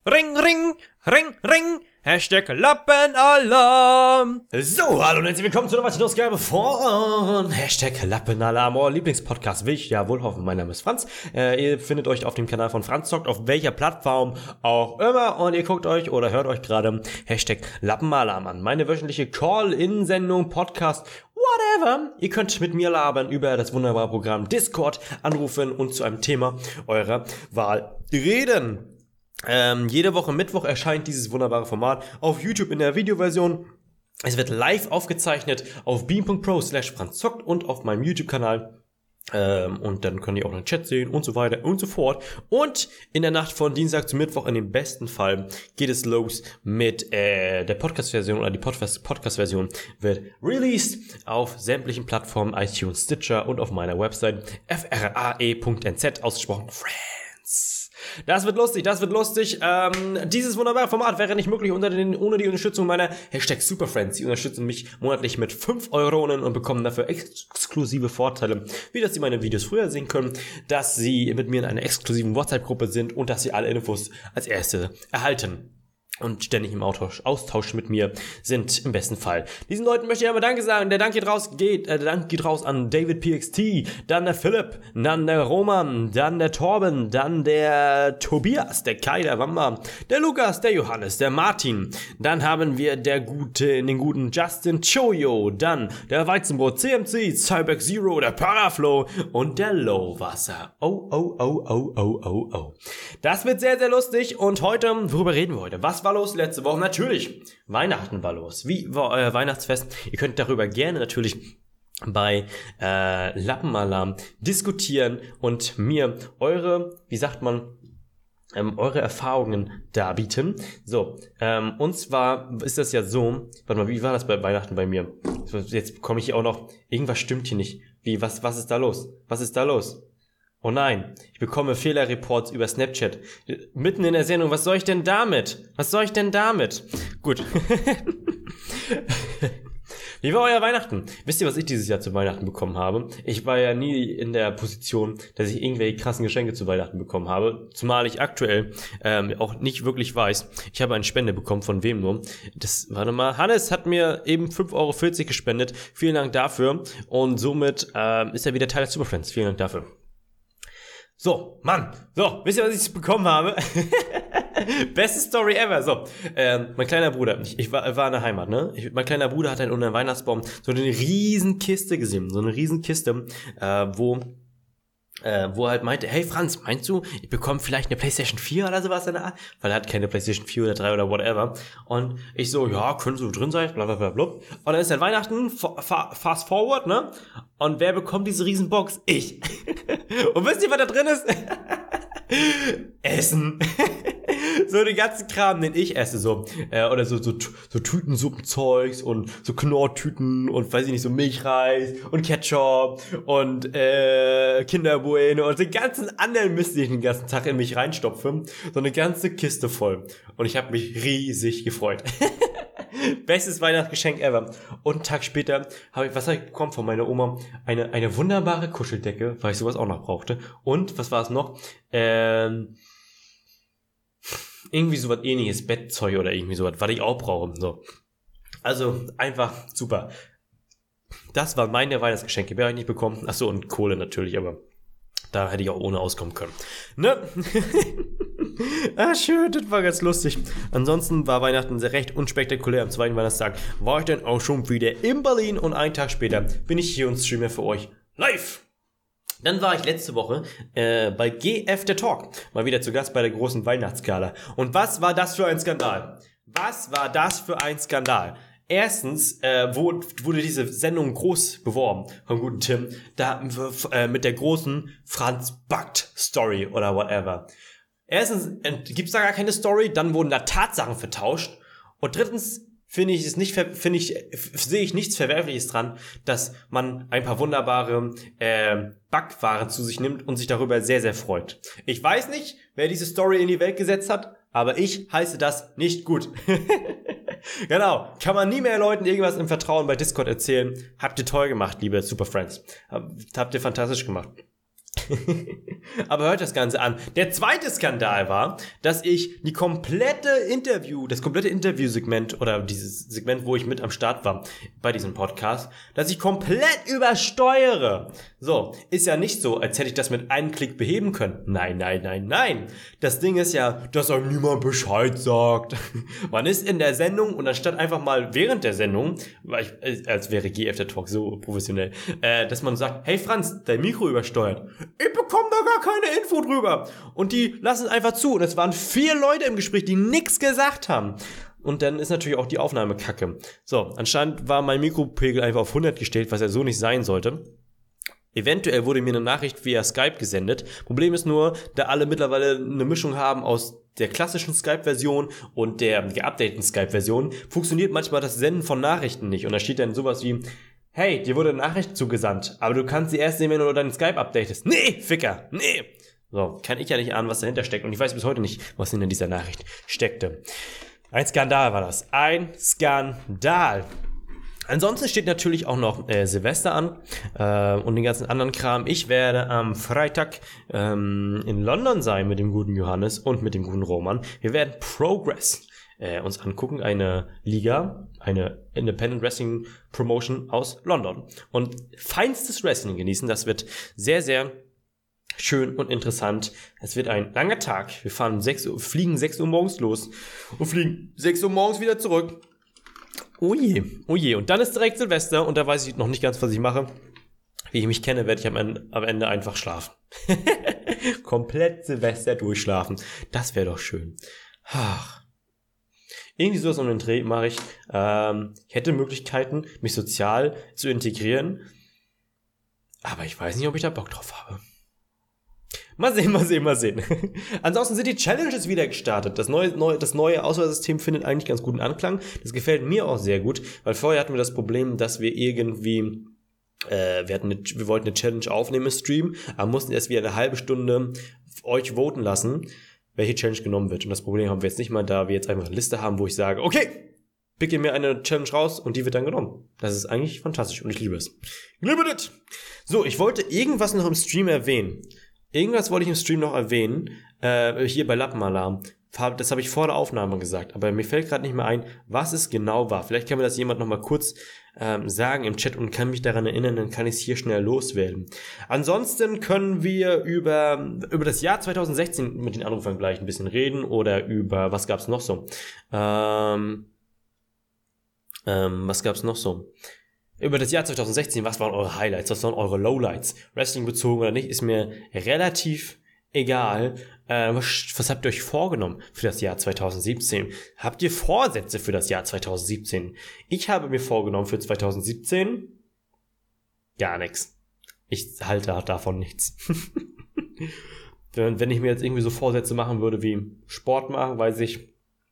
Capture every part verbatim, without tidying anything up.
Ring, ring, ring, ring, Hashtag Lappenalarm. So, hallo und herzlich willkommen zu einer weiteren Ausgabe von Hashtag Lappenalarm, euer Lieblingspodcast, will ich ja wohl hoffen. Mein Name ist Franz. Äh, ihr findet euch auf dem Kanal von Franz Zockt, auf welcher Plattform auch immer. Und ihr guckt euch oder hört euch gerade Hashtag Lappenalarm an. Meine wöchentliche Call-In-Sendung, Podcast, whatever. Ihr könnt mit mir labern über das wunderbare Programm Discord, anrufen und zu einem Thema eurer Wahl reden. Ähm, jede Woche Mittwoch erscheint dieses wunderbare Format auf YouTube in der Videoversion. Es wird live aufgezeichnet auf beam.pro slash franzzockt und auf meinem YouTube-Kanal. Ähm, und dann könnt ihr auch einen Chat sehen und so weiter und so fort. Und in der Nacht von Dienstag zu Mittwoch, in dem besten Fall, geht es los mit äh, der Podcast-Version oder die Podcast-Version wird released auf sämtlichen Plattformen, iTunes, Stitcher und auf meiner Website f r a e punkt n z, ausgesprochen Friends. Das wird lustig, das wird lustig. Ähm, dieses wunderbare Format wäre nicht möglich unter den, ohne die Unterstützung meiner Hashtag Superfriends. Die unterstützen mich monatlich mit fünf Euronen und bekommen dafür ex- exklusive Vorteile, wie dass sie meine Videos früher sehen können, dass sie mit mir in einer exklusiven WhatsApp-Gruppe sind und dass sie alle Infos als erste erhalten. Und ständig im Austausch, Austausch mit mir sind im besten Fall. Diesen Leuten möchte ich aber Danke sagen. Der Dank geht raus, geht, äh, der Dank geht raus an David P X T, dann der Philipp, dann der Roman, dann der Torben, dann der Tobias, der Kai, der Wamba, der Lukas, der Johannes, der Martin. Dann haben wir der gute, den guten Justin Choyo, dann der Weizenbrot C M C, Cyberg Zero, der Paraflow und der Lowwasser. Oh, oh, oh, oh, oh, oh, oh. Das wird sehr, sehr lustig und heute, worüber reden wir heute? Was war los letzte Woche? Natürlich, Weihnachten war los. Wie war euer Weihnachtsfest? Ihr könnt darüber gerne natürlich bei äh, Lappenalarm diskutieren und mir eure, wie sagt man, ähm, eure Erfahrungen darbieten. So, ähm, und zwar ist das ja so, warte mal, wie war das bei Weihnachten bei mir? Jetzt bekomme ich hier auch noch, irgendwas stimmt hier nicht. Wie, was, was ist da los? Was ist da los? Oh nein, ich bekomme Fehlerreports über Snapchat. Mitten in der Sendung, was soll ich denn damit? Was soll ich denn damit? Gut. Wie war euer Weihnachten? Wisst ihr, was ich dieses Jahr zu Weihnachten bekommen habe? Ich war ja nie in der Position, dass ich irgendwelche krassen Geschenke zu Weihnachten bekommen habe. Zumal ich aktuell ähm, auch nicht wirklich weiß. Ich habe eine Spende bekommen, von wem nur? Das, warte mal, Hannes hat mir eben fünf Euro vierzig gespendet. Vielen Dank dafür. Und somit ähm, ist er wieder Teil des Superfriends. Vielen Dank dafür. So, Mann, so, wisst ihr, was ich bekommen habe? Beste Story ever. So, ähm, mein kleiner Bruder, ich, ich war, war in der Heimat, ne? Ich, mein kleiner Bruder hat dann unter dem Weihnachtsbaum so eine riesen Kiste gesehen, so eine riesen Kiste, äh, wo äh, wo er halt meinte, hey Franz, meinst du, ich bekomme vielleicht eine PlayStation vier oder sowas in der Art? Weil er hat keine PlayStation vier oder drei oder whatever. Und ich so, ja, könnte so drin sein, bla bla bla bla. Und dann ist dann Weihnachten, fa- fast forward, ne? Und wer bekommt diese riesen Box? Ich. Und wisst ihr, was da drin ist? Essen. So den ganzen Kram, den ich esse, so. Äh, oder so, so, so Tütensuppenzeugs und so Knorrtüten und weiß ich nicht, so Milchreis und Ketchup und äh, Kinderbueno und den ganzen anderen Mist, den ich den ganzen Tag in mich reinstopfe. So eine ganze Kiste voll. Und ich habe mich riesig gefreut. Bestes Weihnachtsgeschenk ever. Und einen Tag später habe ich, was habe ich bekommen von meiner Oma? Eine, eine wunderbare Kuscheldecke, weil ich sowas auch noch brauchte. Und, was war es noch? Ähm, irgendwie sowas ähnliches, Bettzeug oder irgendwie sowas, was ich auch brauche. So. Also, einfach super. Das waren meine Weihnachtsgeschenke. Wer habe ich nicht bekommen? Achso, und Kohle natürlich, aber da hätte ich auch ohne auskommen können. Ne? Ah, schön, das war ganz lustig. Ansonsten war Weihnachten sehr recht unspektakulär. Am zweiten Weihnachtstag war ich dann auch schon wieder in Berlin und einen Tag später bin ich hier und streame für euch live. Dann war ich letzte Woche äh, bei G F der Talk, mal wieder zu Gast bei der großen Weihnachtsgala. Und was war das für ein Skandal? Was war das für ein Skandal? Erstens äh, wurde, wurde diese Sendung groß beworben vom guten Tim, da äh, mit der großen Franz backt Story oder whatever. Erstens äh, gibt's da gar keine Story, dann wurden da Tatsachen vertauscht und drittens finde ich es nicht, finde ich, sehe ich nichts Verwerfliches dran, dass man ein paar wunderbare äh, Backwaren zu sich nimmt und sich darüber sehr, sehr freut. Ich weiß nicht, wer diese Story in die Welt gesetzt hat, aber ich heiße das nicht gut. Genau, kann man nie mehr Leuten irgendwas im Vertrauen bei Discord erzählen. Habt ihr toll gemacht, liebe Superfriends. Habt ihr fantastisch gemacht. Aber hört das Ganze an. Der zweite Skandal war, dass ich die komplette Interview, das komplette Interviewsegment oder dieses Segment, wo ich mit am Start war bei diesem Podcast, dass ich komplett übersteuere. So, ist ja nicht so, als hätte ich das mit einem Klick beheben können. Nein, nein, nein, nein. Das Ding ist ja, dass einem niemand Bescheid sagt. Man ist in der Sendung und anstatt einfach mal während der Sendung, weil ich, als wäre G F der Talk so professionell, äh, dass man sagt, hey Franz, dein Mikro übersteuert. Ich bekomme da gar keine Info drüber. Und die lassen es einfach zu. Und es waren vier Leute im Gespräch, die nichts gesagt haben. Und dann ist natürlich auch die Aufnahme kacke. So, anscheinend war mein Mikropegel einfach auf hundert gestellt, was er so nicht sein sollte. Eventuell wurde mir eine Nachricht via Skype gesendet. Problem ist nur, da alle mittlerweile eine Mischung haben aus der klassischen Skype-Version und der geupdateten Skype-Version, funktioniert manchmal das Senden von Nachrichten nicht. Und da steht dann sowas wie, hey, dir wurde eine Nachricht zugesandt, aber du kannst sie erst sehen, wenn du deinen Skype updatest. Nee, Ficker, nee. So, kann ich ja nicht ahnen, was dahinter steckt. Und ich weiß bis heute nicht, was hinter dieser Nachricht steckte. Ein Skandal war das. Ein Skandal. Ansonsten steht natürlich auch noch äh, Silvester an äh, und den ganzen anderen Kram. Ich werde am Freitag ähm, in London sein mit dem guten Johannes und mit dem guten Roman. Wir werden Progress äh, uns angucken, eine Liga, eine Independent Wrestling Promotion aus London. Und feinstes Wrestling genießen, das wird sehr, sehr schön und interessant. Es wird ein langer Tag. Wir fahren sechs Uhr, fliegen sechs Uhr morgens los und fliegen sechs Uhr morgens wieder zurück. Oh je, oh je. Und dann ist direkt Silvester und da weiß ich noch nicht ganz, was ich mache. Wie ich mich kenne, werde ich am Ende, am Ende einfach schlafen. Komplett Silvester durchschlafen. Das wäre doch schön. Ach. Irgendwie sowas um den Dreh mache ich. Ähm, ich hätte Möglichkeiten, mich sozial zu integrieren. Aber ich weiß nicht, ob ich da Bock drauf habe. Mal sehen, mal sehen, mal sehen. Ansonsten sind die Challenges wieder gestartet. Das neue, neue, das neue Auswahlsystem findet eigentlich ganz guten Anklang. Das gefällt mir auch sehr gut, weil vorher hatten wir das Problem, dass wir irgendwie, äh, wir hatten eine, wir wollten eine Challenge aufnehmen im Stream, aber mussten erst wieder eine halbe Stunde euch voten lassen, welche Challenge genommen wird. Und das Problem haben wir jetzt nicht mal, da wir jetzt einfach eine Liste haben, wo ich sage, okay, picke mir eine Challenge raus und die wird dann genommen. Das ist eigentlich fantastisch und ich liebe es. Ich liebe das! So, ich wollte irgendwas noch im Stream erwähnen. Irgendwas wollte ich im Stream noch erwähnen, äh, hier bei Lappenalarm. Das habe ich vor der Aufnahme gesagt, aber mir fällt gerade nicht mehr ein, was es genau war. Vielleicht kann mir das jemand noch mal kurz ähm, sagen im Chat und kann mich daran erinnern, dann kann ich es hier schnell loswerden. Ansonsten können wir über über das Jahr zwanzig sechzehn mit den Anrufern gleich ein bisschen reden oder über, was gab's noch so? Ähm, ähm, was gab's noch so? Über das Jahr zwanzig sechzehn, was waren eure Highlights, was waren eure Lowlights? Wrestling bezogen oder nicht, ist mir relativ egal. Äh, was, was habt ihr euch vorgenommen für das Jahr zwanzig siebzehn? Habt ihr Vorsätze für das Jahr zwanzig siebzehn? Ich habe mir vorgenommen für zwanzig siebzehn gar nichts. Ich halte davon nichts. wenn, wenn ich mir jetzt irgendwie so Vorsätze machen würde wie Sport machen, weiß ich,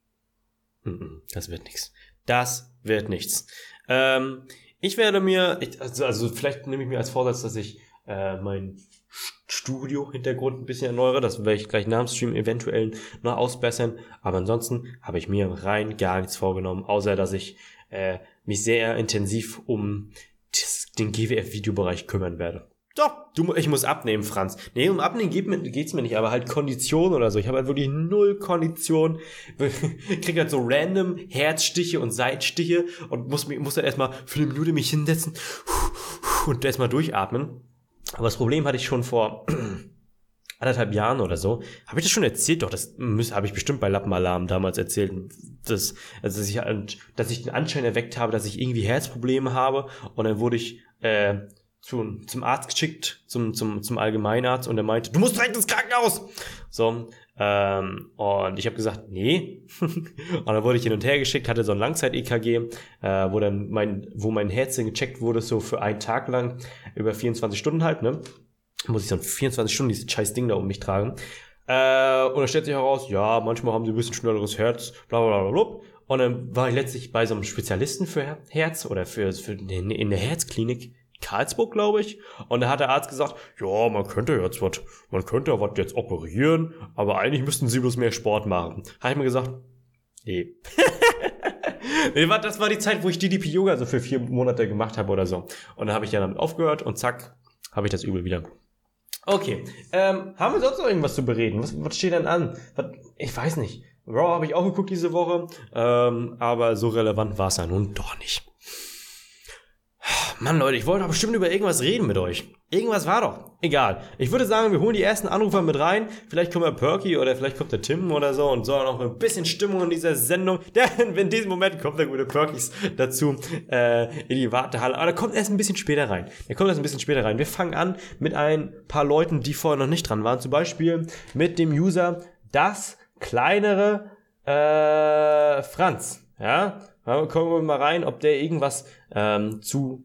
das wird nichts. Das wird nichts. Ähm, Ich werde mir, ich, also, also vielleicht nehme ich mir als Vorsatz, dass ich äh, mein Studio-Hintergrund ein bisschen erneuere. Das werde ich gleich nach dem Stream eventuell noch ausbessern. Aber ansonsten habe ich mir rein gar nichts vorgenommen, außer dass ich äh, mich sehr intensiv um das, den G W F-Videobereich kümmern werde. Doch, du, ich muss abnehmen, Franz. Nee, um Abnehmen geht mir, geht's mir nicht, aber halt Kondition oder so. Ich habe halt wirklich null Kondition. Krieg halt so random Herzstiche und Seitstiche und muss, muss dann erstmal für eine Minute mich hinsetzen und erstmal durchatmen. Aber das Problem hatte ich schon vor anderthalb Jahren oder so. Habe ich das schon erzählt? Doch, das habe ich bestimmt bei Lappenalarm damals erzählt. Dass, also dass, ich, dass ich den Anschein erweckt habe, dass ich irgendwie Herzprobleme habe. Und dann wurde ich äh, zu, zum Arzt geschickt, zum, zum, zum Allgemeinarzt. Und er meinte, du musst direkt ins Krankenhaus. So, ähm, und ich habe gesagt, nee. Und dann wurde ich hin und her geschickt, hatte so ein Langzeit-E K G, äh, wo dann mein, wo mein Herz gecheckt wurde, so für einen Tag lang, über vierundzwanzig Stunden halt, ne? Muss ich dann vierundzwanzig Stunden dieses scheiß Ding da um mich tragen. Äh, und dann stellt sich heraus, ja, manchmal haben sie ein bisschen schnelleres Herz, bla bla bla bla. Und dann war ich letztlich bei so einem Spezialisten für Herz oder für, für in, in der Herzklinik Karlsburg, glaube ich. Und da hat der Arzt gesagt, ja, man könnte jetzt was, man könnte was jetzt operieren, aber eigentlich müssten sie bloß mehr Sport machen. Habe ich mir gesagt, nee. Das war die Zeit, wo ich D D P Yoga so für vier Monate gemacht habe oder so. Und dann habe ich ja damit aufgehört und zack, habe ich das Übel wieder. Okay. Ähm, haben wir sonst noch irgendwas zu bereden? Was, was steht denn an? Was, ich weiß nicht. Raw habe ich auch geguckt diese Woche, ähm, aber so relevant war es ja nun doch nicht. Mann, Leute, ich wollte doch bestimmt über irgendwas reden mit euch. Irgendwas war doch. Egal. Ich würde sagen, wir holen die ersten Anrufer mit rein. Vielleicht kommt der Perky oder vielleicht kommt der Tim oder so und soll noch ein bisschen Stimmung in dieser Sendung. Denn in diesem Moment kommt der gute Perkys dazu äh, in die Wartehalle. Aber der kommt erst ein bisschen später rein. Der kommt erst ein bisschen später rein. Wir fangen an mit ein paar Leuten, die vorher noch nicht dran waren. Zum Beispiel mit dem User das kleinere äh, Franz. Ja, da kommen wir mal rein, ob der irgendwas ähm, zu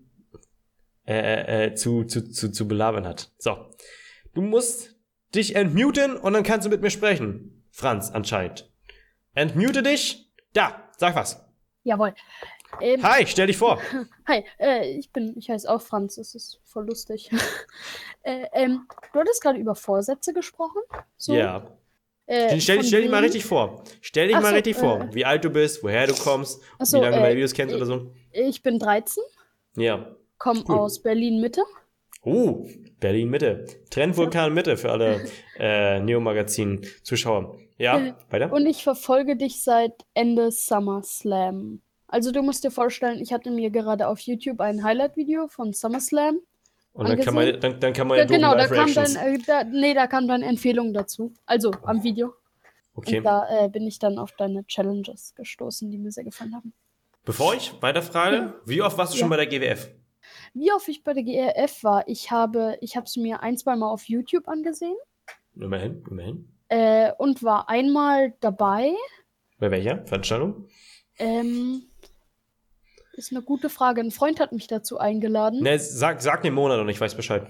Äh, äh, zu, zu, zu, zu belabern hat. So. Du musst dich entmuten und dann kannst du mit mir sprechen. Franz, anscheinend. Entmute dich. Da, sag was. Jawohl. Ähm, Hi, stell dich vor. Hi, äh, ich bin, ich heiße auch Franz, das ist voll lustig. äh, ähm, du hattest gerade über Vorsätze gesprochen? So? Ja. Äh, stell dich, stell dich mal wem? richtig vor. Stell dich Ach mal so, richtig äh, vor. Wie alt du bist, woher du kommst, ach so, wie lange du äh, meine Videos kennst oder so. Ich bin dreizehn, Ja. komme Cool. aus Berlin-Mitte. Uh, Berlin-Mitte. Trendvulkan-Mitte für alle äh, Neo-Magazin-Zuschauer. Ja, Äh, weiter? Und ich verfolge dich seit Ende SummerSlam. Also du musst dir vorstellen, ich hatte mir gerade auf YouTube ein Highlight-Video von SummerSlam Und dann kann man, angesehen. dann, dann kann man Ja, ja doofen genau, da kam dann, Live-Reactions. äh, da, nee, da kam dann Empfehlung dazu. Also am Video. Okay. Und da äh, bin ich dann auf deine Challenges gestoßen, die mir sehr gefallen haben. Bevor ich weiterfrage, Ja. wie oft warst du schon Ja. bei der G W F? Wie oft ich bei der G R F war, ich habe ich es mir ein, zwei Mal auf YouTube angesehen Immerhin, immerhin. äh, und war einmal dabei. Bei welcher Veranstaltung? Ähm, ist eine gute Frage. Ein Freund hat mich dazu eingeladen. Ne, sag, sag den Monat und ich weiß Bescheid.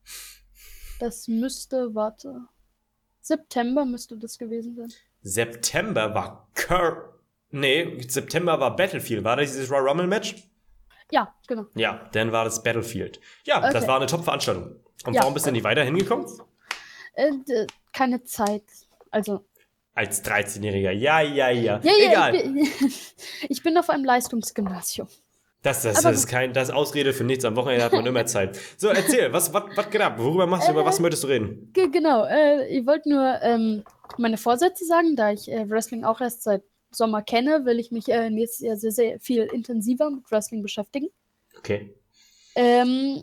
Das müsste, warte, September müsste das gewesen sein. September war Cur... Nee, September war Battlefield. War das dieses Royal Rumble Match? Ja, genau. Ja, dann war das Battlefield. Ja, Okay. das war eine Top-Veranstaltung. Und Ja. warum bist du denn nicht weiter hingekommen? Äh, d- keine Zeit. Also, Als dreizehnjähriger. Ja, ja, ja. ja, ja, Egal. Ich bin, ich bin auf einem Leistungsgymnasium. Das, das, Aber das ist kein, das ist Ausrede für nichts. Am Wochenende hat man immer Zeit. So, erzähl, was, was, was geht ab? Worüber machst du, über was möchtest du reden? Ge- Genau, äh, ich wollte nur ähm, meine Vorsätze sagen, da ich äh, Wrestling auch erst seit Sommer kenne, will ich mich äh, nächstes Jahr sehr, sehr viel intensiver mit Wrestling beschäftigen. Okay. Ähm,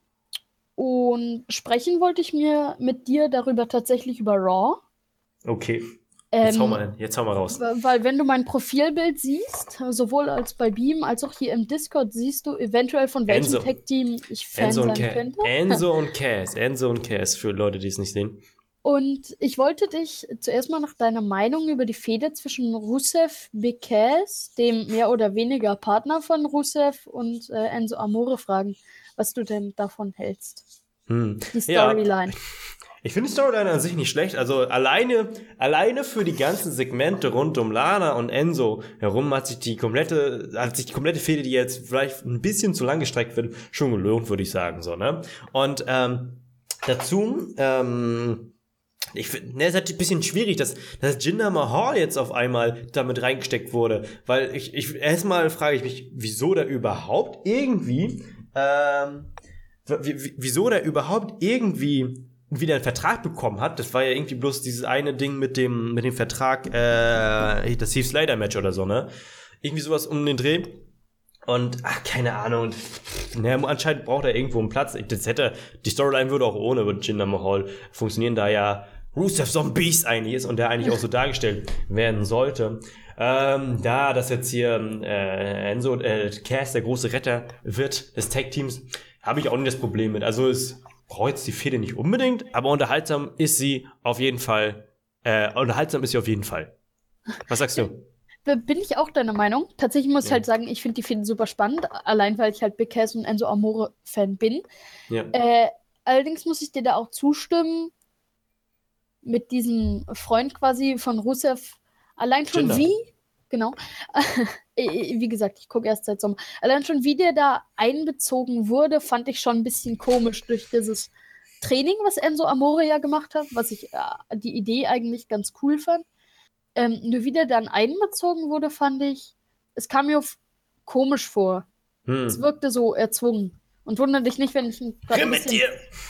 und sprechen wollte ich mir mit dir darüber tatsächlich über Raw. Okay. Jetzt hau Ähm, mal, jetzt hau mal raus. w- Weil wenn du mein Profilbild siehst, sowohl als bei Beam als auch hier im Discord, siehst du eventuell von welchem Enzo. Tag-Team ich Fan Enzo und, sein Ca- könnte. Enzo und Cass. Enzo und Cass, für Leute, die es nicht sehen. Und ich wollte dich zuerst mal nach deiner Meinung über die Fehde zwischen Rusev Bekes, dem mehr oder weniger Partner von Rusev, und äh, Enzo Amore fragen, was du denn davon hältst. Hm. Die Ja, Storyline. ich finde die Storyline an sich nicht schlecht. Also alleine, alleine für die ganzen Segmente rund um Lana und Enzo herum hat sich die komplette, hat sich die komplette Fehde, die jetzt vielleicht ein bisschen zu lang gestreckt wird, schon gelohnt, würde ich sagen, so, ne? Und, ähm, dazu, ähm, ich finde, ne, es ist halt ein bisschen schwierig, dass, dass Jinder Mahal jetzt auf einmal damit reingesteckt wurde, weil ich, ich, erstmal frage ich mich, wieso da überhaupt irgendwie, ähm, w- w- wieso der überhaupt irgendwie wieder einen Vertrag bekommen hat. Das war ja irgendwie bloß dieses eine Ding mit dem, mit dem Vertrag, äh, das Heath Slater Match oder so, ne? Irgendwie sowas um den Dreh. Und, ach, keine Ahnung. Ne, anscheinend braucht er irgendwo einen Platz. Das hätte, die Storyline würde auch ohne Jinder Mahal funktionieren, da ja Rusev so ein Beast eigentlich ist und der eigentlich auch so dargestellt werden sollte. Ähm, da das jetzt hier äh, Enzo äh, Cass der große Retter wird des Tag-Teams, habe ich auch nicht das Problem mit. Also es braucht jetzt die Fehde nicht unbedingt, aber unterhaltsam ist sie auf jeden Fall. Äh, unterhaltsam ist sie auf jeden Fall. Was sagst du? B- Bin ich auch deiner Meinung. Tatsächlich muss ich Ja. halt sagen, ich finde die Fehde super spannend, allein weil ich halt Big Cass und Enzo Amore Fan bin. Ja. Äh, allerdings muss ich dir da auch zustimmen, mit diesem Freund quasi von Rusev, allein schon Jinder. wie, genau, äh, wie gesagt, ich gucke erst seit Sommer, allein schon wie der da einbezogen wurde, fand ich schon ein bisschen komisch durch dieses Training, was Enzo Amore ja gemacht hat, was ich äh, die Idee eigentlich ganz cool fand. Ähm, nur wie der dann einbezogen wurde, fand ich, es kam mir f- komisch vor. Es Hm. wirkte so erzwungen. Und wundere dich nicht, wenn ich gerade ein bisschen...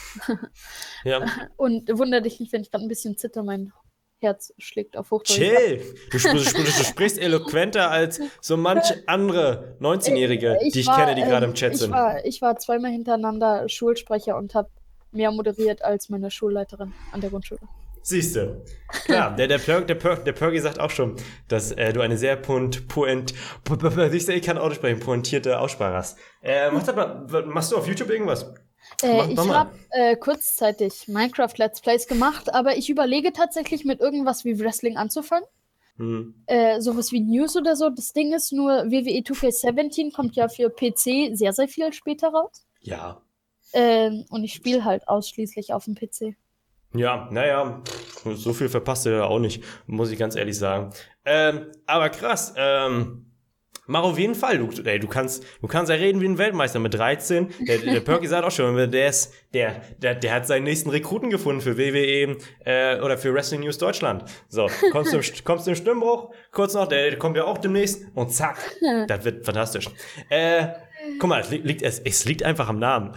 ja. Und wundere dich nicht, wenn ich gerade ein bisschen zitter, mein Herz schlägt auf Hochdeutsch. Chill! Du, sp- du, sp- du sprichst eloquenter als so manche andere neunzehnjährige, Ich die ich war, kenne, die gerade im ähm, Chat ich sind. War, ich war zweimal hintereinander Schulsprecher und habe mehr moderiert als meine Schulleiterin an der Grundschule. Siehst du. Klar, der, der, Perk, der, Perk, der Perky sagt auch schon, dass äh, du eine sehr point, point, siehst du, ich kann Auto sprechen, pointierte Aussprache hast. Äh, mach das mal, machst du auf YouTube irgendwas? Äh, Mach- ich mach mal. habe äh, kurzzeitig Minecraft Let's Plays gemacht, aber ich überlege tatsächlich mit irgendwas wie Wrestling anzufangen. Hm. Äh, sowas wie News oder so. Das Ding ist nur, W W E zwei K siebzehn kommt ja für P C sehr, sehr viel später raus. Ja. Ähm, und ich spiele halt ausschließlich auf dem P C. Ja, naja, pff, so viel verpasst du ja auch nicht, muss ich ganz ehrlich sagen. Ähm, aber krass, ähm, mach auf jeden Fall, du, ey, du kannst, du kannst ja reden wie ein Weltmeister mit dreizehn. Der, der Perky sagt auch schon, der ist, der, der, der hat seinen nächsten Rekruten gefunden für W W E äh, oder für Wrestling News Deutschland. So, kommst du im, kommst du im Stimmbruch, kurz noch, der, der kommt ja auch demnächst und zack, das wird fantastisch. Äh, guck mal, es liegt, liegt, es, es liegt einfach am Namen.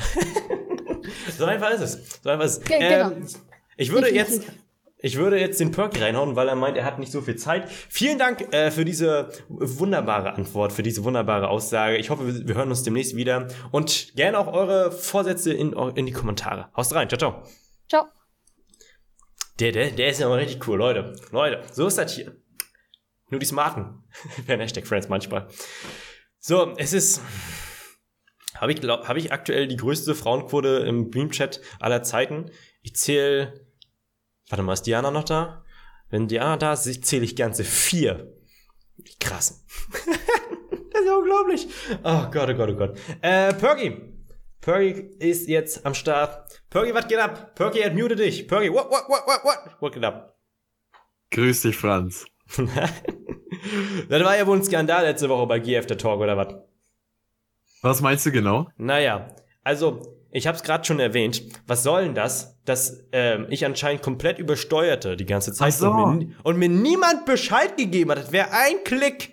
So einfach ist es. So einfach ist es. Ge- Ähm, genau. ich würde jetzt, Definitiv. ich würde jetzt den Perky reinhauen, weil er meint, er hat nicht so viel Zeit. Vielen Dank äh, für diese wunderbare Antwort, für diese wunderbare Aussage. Ich hoffe, wir, wir hören uns demnächst wieder. Und gerne auch eure Vorsätze in, in die Kommentare. Haust rein. Ciao, ciao. Ciao. Der, der, der ist ja mal richtig cool, Leute. Leute, so ist das hier. Nur die Smarten. Wären Hashtag Friends manchmal. So, es ist... Habe ich, glaub, hab ich aktuell die größte Frauenquote im Beam-Chat aller Zeiten. Ich zähle... Warte mal, ist Diana noch da? Wenn Diana da ist, zähle ich ganze vier. Krass. Das ist ja unglaublich. Oh Gott, oh Gott, oh Gott. Äh, Perky. Perky ist jetzt am Start. Perky, was geht ab? Perky, admute dich. Perky, what, what, what, what, what? What geht ab? Grüß dich, Franz. Das war ja wohl ein Skandal letzte Woche bei G F der Talk, oder was? Was meinst du genau? Naja, also, ich hab's gerade schon erwähnt. Was soll denn das, dass ähm, ich anscheinend komplett übersteuerte die ganze Zeit Ach so. und, mir, und mir niemand Bescheid gegeben hat. Das wäre ein Klick.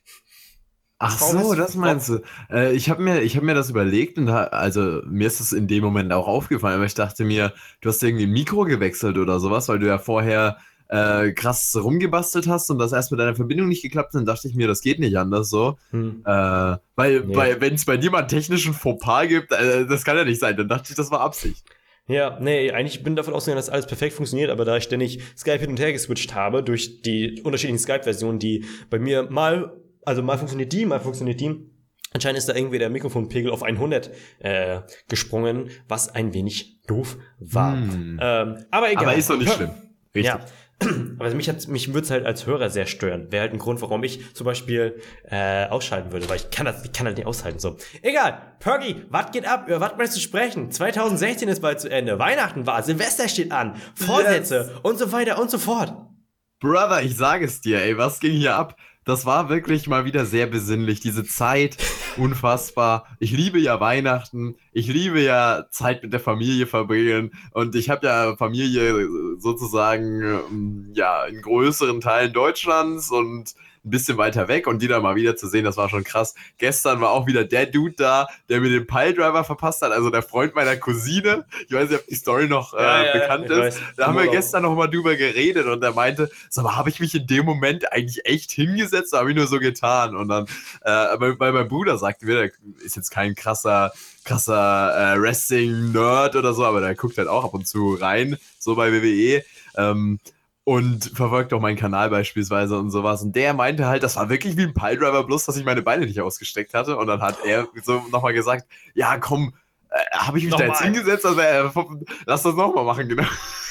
Ach Warum so, ist- das meinst du. Äh, ich habe mir, ich hab mir das überlegt und da, also mir ist es in dem Moment auch aufgefallen, aber ich dachte mir, du hast irgendwie ein Mikro gewechselt oder sowas, weil du ja vorher äh, krass rumgebastelt hast und das erst mit deiner Verbindung nicht geklappt hat, dann dachte ich mir, das geht nicht anders so. Hm. Äh, weil, Nee. weil wenn es bei dir mal einen technischen Fauxpas gibt, äh, das kann ja nicht sein, dann dachte ich, das war Absicht. Ja, nee, eigentlich bin ich davon ausgegangen, dass alles perfekt funktioniert, aber da ich ständig Skype hin und her geswitcht habe durch die unterschiedlichen Skype-Versionen, die bei mir mal, also mal funktioniert die, mal funktioniert die, anscheinend ist da irgendwie der Mikrofonpegel auf hundert äh, gesprungen, was ein wenig doof war. Hm. Ähm, aber egal. Aber ist doch nicht schlimm. Richtig. Ja. Aber mich, hat's- mich würde es halt als Hörer sehr stören. Wäre halt ein Grund, warum ich zum Beispiel äh, ausschalten würde, weil ich kann das, ich kann das nicht aushalten. So. Egal, Perky, was geht ab? Über was möchtest du sprechen? zwanzig sechzehn ist bald zu Ende. Weihnachten war, Silvester steht an, Vorsätze und so weiter und so fort. Brother, ich sage es dir, ey, was ging hier ab? Das war wirklich mal wieder sehr besinnlich. Diese Zeit, unfassbar. Ich liebe ja Weihnachten. Ich liebe ja Zeit mit der Familie verbringen. Und ich habe ja Familie sozusagen, ähm, ja, in größeren Teilen Deutschlands und ein bisschen weiter weg. Und die da mal wieder zu sehen, das war schon krass. Gestern war auch wieder der Dude da, der mir den Piledriver verpasst hat. Also der Freund meiner Cousine. Ich weiß nicht, ob die Story noch äh, Ja, ja, bekannt ich ist. weiß. Da haben wir Urlaub. gestern noch mal drüber geredet und er meinte, sag mal, habe ich mich in dem Moment eigentlich echt hingesetzt? Da habe ich nur so getan. Und dann, äh, weil, weil mein Bruder sagte mir, der ist jetzt kein krasser, krasser äh, Wrestling-Nerd oder so, aber der guckt halt auch ab und zu rein, so bei W W E. Ähm, und verfolgt auch meinen Kanal beispielsweise und sowas. Und der meinte halt, das war wirklich wie ein Piledriver, bloß dass ich meine Beine nicht ausgestreckt hatte. Und dann hat er so nochmal gesagt, ja komm, äh, habe ich mich da jetzt Nochmal. hingesetzt? Also, äh, lass das nochmal machen, genau.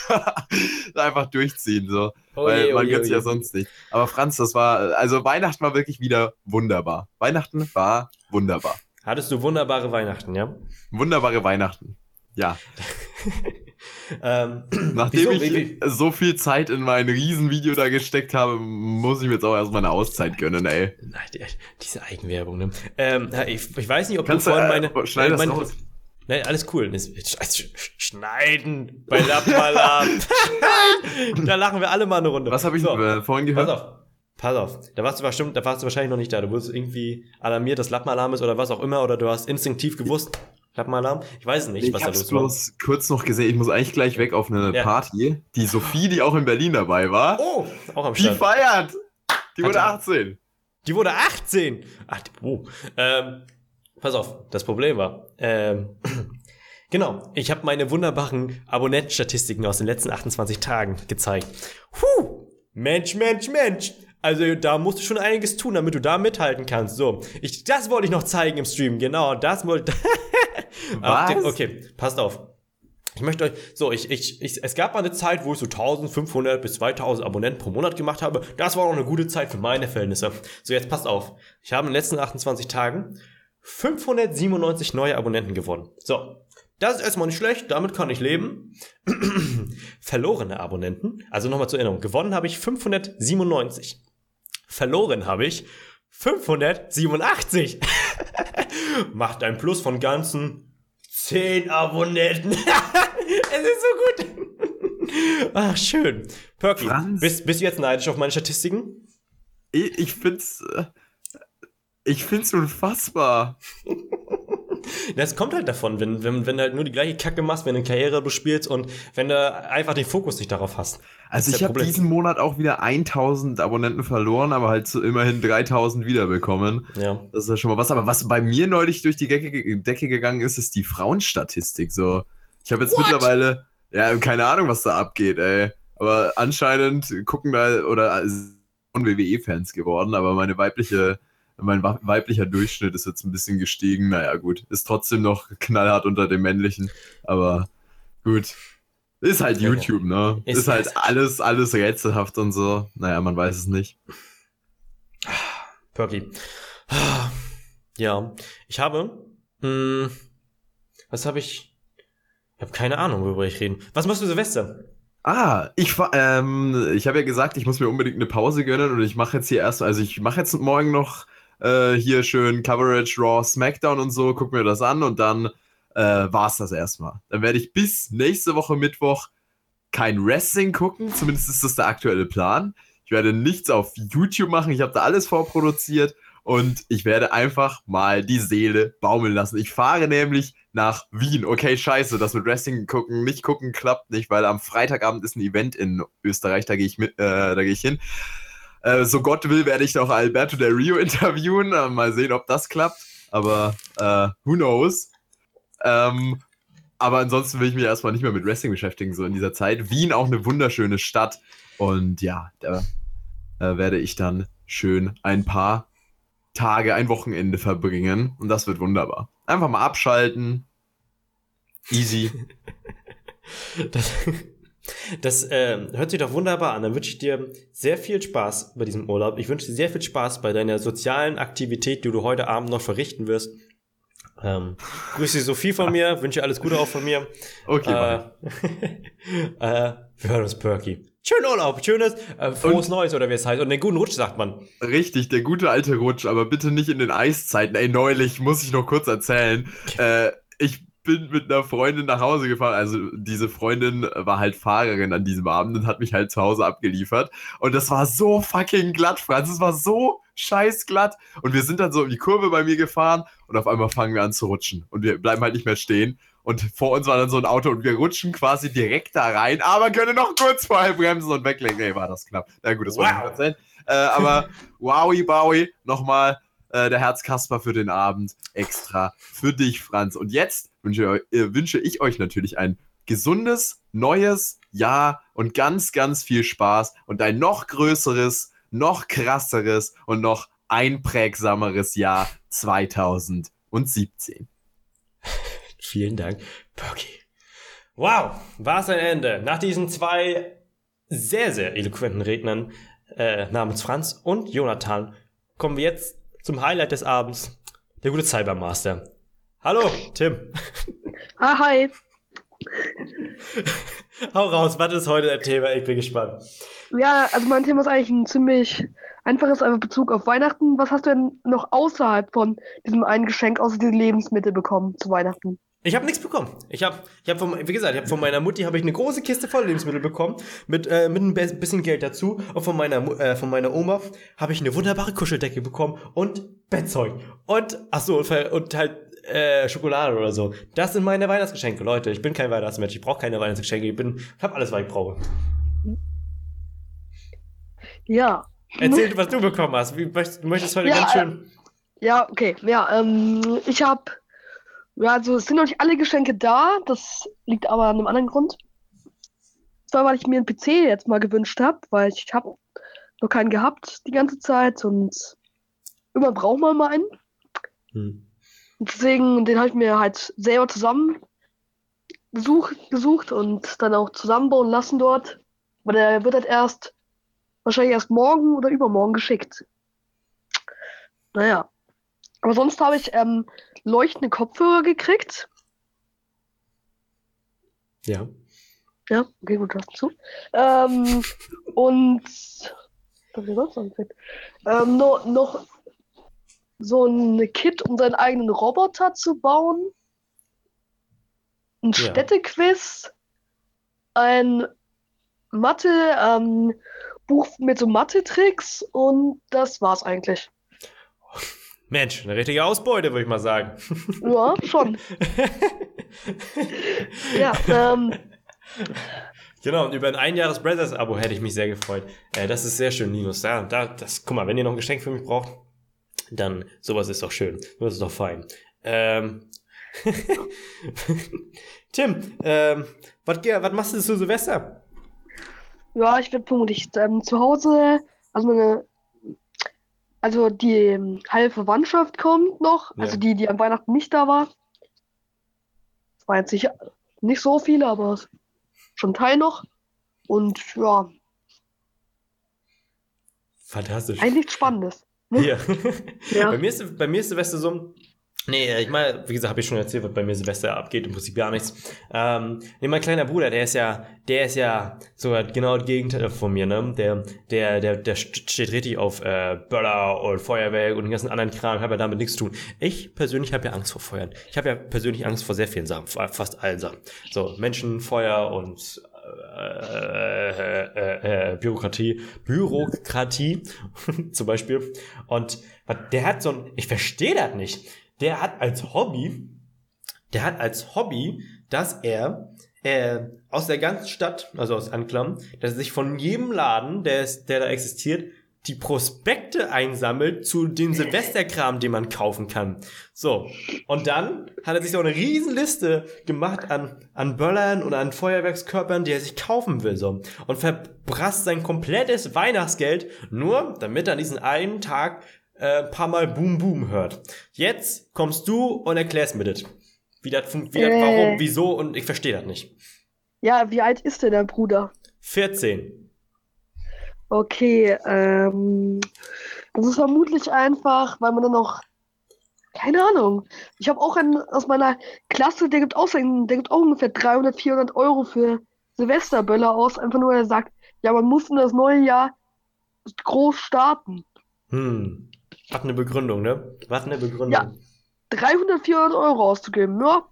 Einfach durchziehen, so. Oh weil je, oh man je, gönnt oh sich je. ja sonst nicht. Aber Franz, das war, also Weihnachten war wirklich wieder wunderbar. Weihnachten war wunderbar. Hattest du wunderbare Weihnachten, ja? Wunderbare Weihnachten. Ja. Ähm, Nachdem wieso? ich Wie- wie- so viel Zeit in mein Riesenvideo da gesteckt habe, muss ich mir jetzt auch erstmal eine Auszeit gönnen, ey. Nein, die, diese Eigenwerbung, ne? Ähm, ja, ich, ich weiß nicht, ob Kannst du du, vorhin äh, meine... schneid das meine raus. Nein, alles cool. Das- Sch- sch- Schneiden bei Lappalam. Da lachen wir alle mal eine Runde. Was habe ich So, äh, vorhin pass gehört? auf. Pass auf. Da warst du bestimmt, da warst du wahrscheinlich noch nicht da. Du wurdest irgendwie alarmiert, dass Lappalarm ist oder was auch immer, oder du hast instinktiv gewusst, Lappenalarm? Ich weiß nicht, Ich was da hab's los war. bloß kurz noch gesehen. Ich muss eigentlich gleich weg auf eine Ja. Party. Die Sophie, die auch in Berlin dabei war, Oh, auch am die Start. feiert. Die wurde Alter. achtzehn. Die wurde achtzehn. Ach, die, oh. Ähm, pass auf, das Problem war, ähm, genau, ich habe meine wunderbaren Abonnentenstatistiken aus den letzten achtundzwanzig Tagen gezeigt. Puh, Mensch, Mensch, Mensch. Also da musst du schon einiges tun, damit du da mithalten kannst. So, ich, das wollte ich noch zeigen im Stream. Genau, das wollte... Was? Okay, passt auf. Ich möchte euch, so, ich, ich, ich, es gab mal eine Zeit, wo ich so eintausendfünfhundert bis zweitausend Abonnenten pro Monat gemacht habe. Das war auch eine gute Zeit für meine Verhältnisse. So, jetzt passt auf. Ich habe in den letzten achtundzwanzig Tagen fünfhundertsiebenundneunzig neue Abonnenten gewonnen. So, das ist erstmal nicht schlecht, damit kann ich leben. Verlorene Abonnenten, also nochmal zur Erinnerung, gewonnen habe ich fünfhundertsiebenundneunzig. Verloren habe ich fünfhundertsiebenundachtzig. Macht ein Plus von ganzen zehn Abonnenten. Es ist so gut. Ach, schön. Perky, Franz. bist, bist du jetzt neidisch auf meine Statistiken? Ich, ich find's. äh, Ich find's unfassbar. Das kommt halt davon, wenn, wenn, wenn du halt nur die gleiche Kacke machst, wenn du eine Karriere du spielst und wenn du einfach den Fokus nicht darauf hast. Also ist ich der habe Problem. diesen Monat auch wieder tausend Abonnenten verloren, aber halt so immerhin dreitausend wiederbekommen. Ja. Das ist ja schon mal was. Aber was bei mir neulich durch die Decke, Decke gegangen ist, ist die Frauenstatistik. So, ich habe jetzt What? mittlerweile, ja, keine Ahnung, was da abgeht, ey. Aber anscheinend gucken da, oder sind W W E-Fans geworden, aber meine weibliche, mein wa- weiblicher Durchschnitt ist jetzt ein bisschen gestiegen. Naja, gut, ist trotzdem noch knallhart unter dem männlichen, aber gut. Ist halt Ja, YouTube, ne? ist- Ist, halt alles, alles rätselhaft und so. Naja, man weiß es nicht. Perky. Ja, ich habe, mh, was habe ich? Ich habe keine Ahnung, worüber ich reden. Was machst du Silvester? Ah, ich fa- ähm, ich habe ja gesagt, ich muss mir unbedingt eine Pause gönnen und ich mache jetzt hier erst, also ich mache jetzt morgen noch äh, hier schön Coverage, Raw, SmackDown und so, guck mir das an und dann äh, war's das erstmal. Dann werde ich bis nächste Woche Mittwoch kein Wrestling gucken, zumindest ist das der aktuelle Plan. Ich werde nichts auf YouTube machen, ich habe da alles vorproduziert und ich werde einfach mal die Seele baumeln lassen. Ich fahre nämlich nach Wien. Okay, scheiße, das mit Wrestling gucken, nicht gucken, klappt nicht, weil am Freitagabend ist ein Event in Österreich, da gehe ich mit, äh, da gehe ich hin. Äh, so Gott will, werde ich noch Alberto Del Rio interviewen. Äh, mal sehen, ob das klappt. Aber äh, who knows? Ähm, aber ansonsten will ich mich erstmal nicht mehr mit Wrestling beschäftigen, so in dieser Zeit. Wien auch eine wunderschöne Stadt. Und ja, da äh, werde ich dann schön ein paar Tage, ein Wochenende verbringen. Und das wird wunderbar. Einfach mal abschalten. Easy. Das, das äh, hört sich doch wunderbar an. Dann wünsche ich dir sehr viel Spaß bei diesem Urlaub. Ich wünsche dir sehr viel Spaß bei deiner sozialen Aktivität, die du heute Abend noch verrichten wirst. Ähm, grüße die Sophie von mir, wünsche dir alles Gute auch von mir. Okay, äh, Mann. äh, wir hören uns, Perky. Schönen Urlaub, schönes, äh, frohes Neues oder wie es heißt. Und einen guten Rutsch, sagt man. Richtig, der gute alte Rutsch, aber bitte nicht in den Eiszeiten. Ey, neulich, muss ich noch kurz erzählen. Äh, ich bin mit einer Freundin nach Hause gefahren. Also diese Freundin war halt Fahrerin an diesem Abend und hat mich halt zu Hause abgeliefert. Und das war so fucking glatt, Franz. Es war so scheiß glatt. Und wir sind dann so um die Kurve bei mir gefahren und auf einmal fangen wir an zu rutschen. Und wir bleiben halt nicht mehr stehen. Und vor uns war dann so ein Auto und wir rutschen quasi direkt da rein, aber können noch kurz vorher bremsen und weglenken. Ey, war das knapp. Na gut, das war Wow. nicht erzählen. Äh, aber wowi, bowie, nochmal äh, der Herzkasper für den Abend extra für dich, Franz. Und jetzt wünsche, äh, wünsche ich euch natürlich ein gesundes, neues Jahr und ganz, ganz viel Spaß und ein noch größeres, noch krasseres und noch einprägsameres Jahr zweitausendsiebzehn. Vielen Dank, Perky. Wow, war es ein Ende. Nach diesen zwei sehr, sehr eloquenten Rednern äh, namens Franz und Jonathan kommen wir jetzt zum Highlight des Abends, der gute Cybermaster. Hallo, Tim. Ah, hi. Hau raus, was ist heute das Thema? Ich bin gespannt. Ja, also mein Thema ist eigentlich ein ziemlich einfaches, einfach Bezug auf Weihnachten. Was hast du denn noch außerhalb von diesem einen Geschenk, außer diese Lebensmittel bekommen zu Weihnachten? Ich habe nichts bekommen. Ich habe, ich habe von, wie gesagt, ich habe von meiner Mutti habe ich eine große Kiste voll Lebensmittel bekommen mit äh, mit ein be- bisschen Geld dazu. Und von meiner Mu- äh, von meiner Oma habe ich eine wunderbare Kuscheldecke bekommen und Bettzeug und ach so und halt äh, Schokolade oder so. Das sind meine Weihnachtsgeschenke, Leute. Ich bin kein Weihnachtsmensch, ich brauche keine Weihnachtsgeschenke. Ich bin, ich habe alles, was ich brauche. Ja. Erzähl, was du bekommen hast. Wie, du möchtest heute Ja, ganz schön... Ja, okay. Ja, ähm, ich habe, ja, also es sind noch nicht alle Geschenke da. Das liegt aber an einem anderen Grund. Zwar, weil ich mir einen P C jetzt mal gewünscht habe, weil ich habe noch keinen gehabt die ganze Zeit und immer braucht man mal einen. Hm. Und deswegen, den habe ich mir halt selber zusammen gesucht, gesucht und dann auch zusammenbauen lassen dort. Aber der wird halt erst, wahrscheinlich erst morgen oder übermorgen geschickt. Naja. Aber sonst habe ich ähm, leuchtende Kopfhörer gekriegt. Ja. Ja, okay, gut, hörst du zu. Ähm, und was hab ich sonst noch gekriegt? Ähm, noch, noch so ein Kit, um seinen eigenen Roboter zu bauen. Ein Ja. Städtequiz. Ein Mathe, ähm, Buch mit so Mathe-Tricks und das war's eigentlich. Mensch, eine richtige Ausbeute, würde ich mal sagen. Ja, schon. Ja, ähm, Genau, und über ein Einjahres Brothers-Abo hätte ich mich sehr gefreut. Äh, das ist sehr schön, Linus. Ja, da, das, guck mal, wenn ihr noch ein Geschenk für mich braucht, dann sowas ist doch schön. Sowas ist doch fein. Ähm, Tim, ähm, was was machst du zu Silvester? ja, ich werde vermutlich ähm, zu Hause, also meine, also die ähm, halbe Verwandtschaft kommt noch, Ja. also die, die an Weihnachten nicht da war. Es war jetzt nicht, nicht so viele, aber schon ein Teil noch. Und ja, Fantastisch. eigentlich nichts Spannendes. Hier. Ja. Bei mir ist, bei mir ist Silvester so. Nee, ich meine, wie gesagt, habe ich schon erzählt, was bei mir Silvester abgeht, im Prinzip gar nichts. Ähm, nee, mein kleiner Bruder, der ist ja, der ist ja so genau das Gegenteil von mir, ne? Der, der, der, der steht richtig auf äh, Böller und Feuerwerk und den ganzen anderen Kram, hat ja damit nichts zu tun. Ich persönlich habe ja Angst vor Feuern. Ich habe ja persönlich Angst vor sehr vielen Sachen, fast allen Sachen. So, Menschen, Feuer und äh, äh, äh, Bürokratie, Bürokratie zum Beispiel. Und der hat so ein, ich verstehe das nicht. Der hat als Hobby, der hat als Hobby, dass er äh, aus der ganzen Stadt, also aus Anklam, dass er sich von jedem Laden, der, ist, der da existiert, die Prospekte einsammelt zu den Silvesterkram, den man kaufen kann. So, und dann hat er sich so eine riesen Liste gemacht an, an Böllern und an Feuerwerkskörpern, die er sich kaufen will. So, und verprasst sein komplettes Weihnachtsgeld nur, damit er an diesen einen Tag ein äh, paar Mal Boom Boom hört. Jetzt kommst du und erklärst mir das. Wie das funktioniert, Äh. warum, wieso und ich verstehe das nicht. Ja, wie alt ist denn der Bruder? vierzehn. Okay, ähm, das ist vermutlich einfach, weil man dann noch, keine Ahnung. Ich habe auch einen aus meiner Klasse, der gibt auch, sein, der gibt auch ungefähr dreihundert, vierhundert Euro für Silvesterböller aus, einfach nur, weil er sagt, ja, man muss in das neue Jahr groß starten. Hm. Was eine Begründung, ne? Was eine Begründung. Ja. dreihundert, vierhundert Euro auszugeben, ja.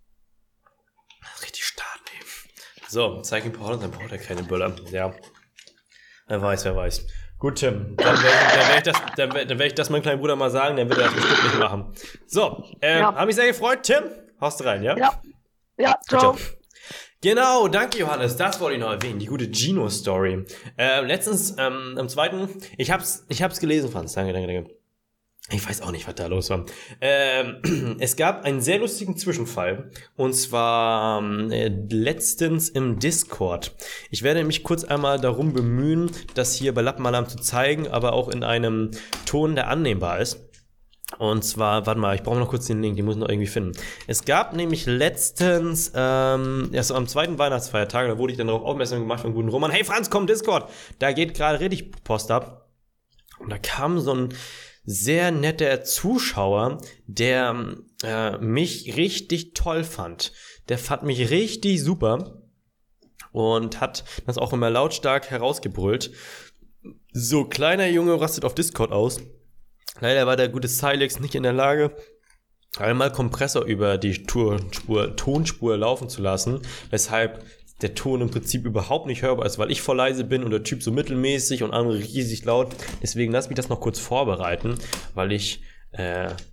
Richtig stark, ey. So, zeig ihm Paul, dann braucht er keine Böller. Ja. Wer weiß, wer weiß. Gut, Tim. Dann werde ich, dann werd ich, das, dann werd, dann werd ich das meinem kleinen Bruder mal sagen, dann wird er das bestimmt nicht machen. So, äh, Ja. hab mich sehr gefreut. Tim, haust rein, ja? Ja. Ja, ciao. Ciao. Genau, danke Johannes, das wollte ich noch erwähnen, die gute Gino-Story. Äh, letztens, ähm, am zweiten, ich hab's, ich hab's gelesen, Franz, danke, danke, danke. Ich weiß auch nicht, was da los war. Ähm, es gab einen sehr lustigen Zwischenfall, und zwar äh, letztens im Discord. Ich werde mich kurz einmal darum bemühen, das hier bei Lappenmalam zu zeigen, aber auch in einem Ton, der annehmbar ist. Und zwar, warte mal, ich brauche noch kurz den Link, den muss ich noch irgendwie finden. Es gab nämlich letztens, ähm, erst am zweiten Weihnachtsfeiertag, da wurde ich dann darauf aufmerksam gemacht von guten Roman, hey Franz, komm, Discord, da geht gerade richtig Post ab. Und da kam so ein sehr netter Zuschauer, der äh, mich richtig toll fand. Der fand mich richtig super und hat das auch immer lautstark herausgebrüllt. So, kleiner Junge rastet auf Discord aus. Leider war der gute Silex nicht in der Lage, einmal Kompressor über die Tonspur, Tonspur laufen zu lassen, weshalb der Ton im Prinzip überhaupt nicht hörbar ist, weil ich voll leise bin und der Typ so mittelmäßig und andere riesig laut. Deswegen lass mich das noch kurz vorbereiten, weil ich äh,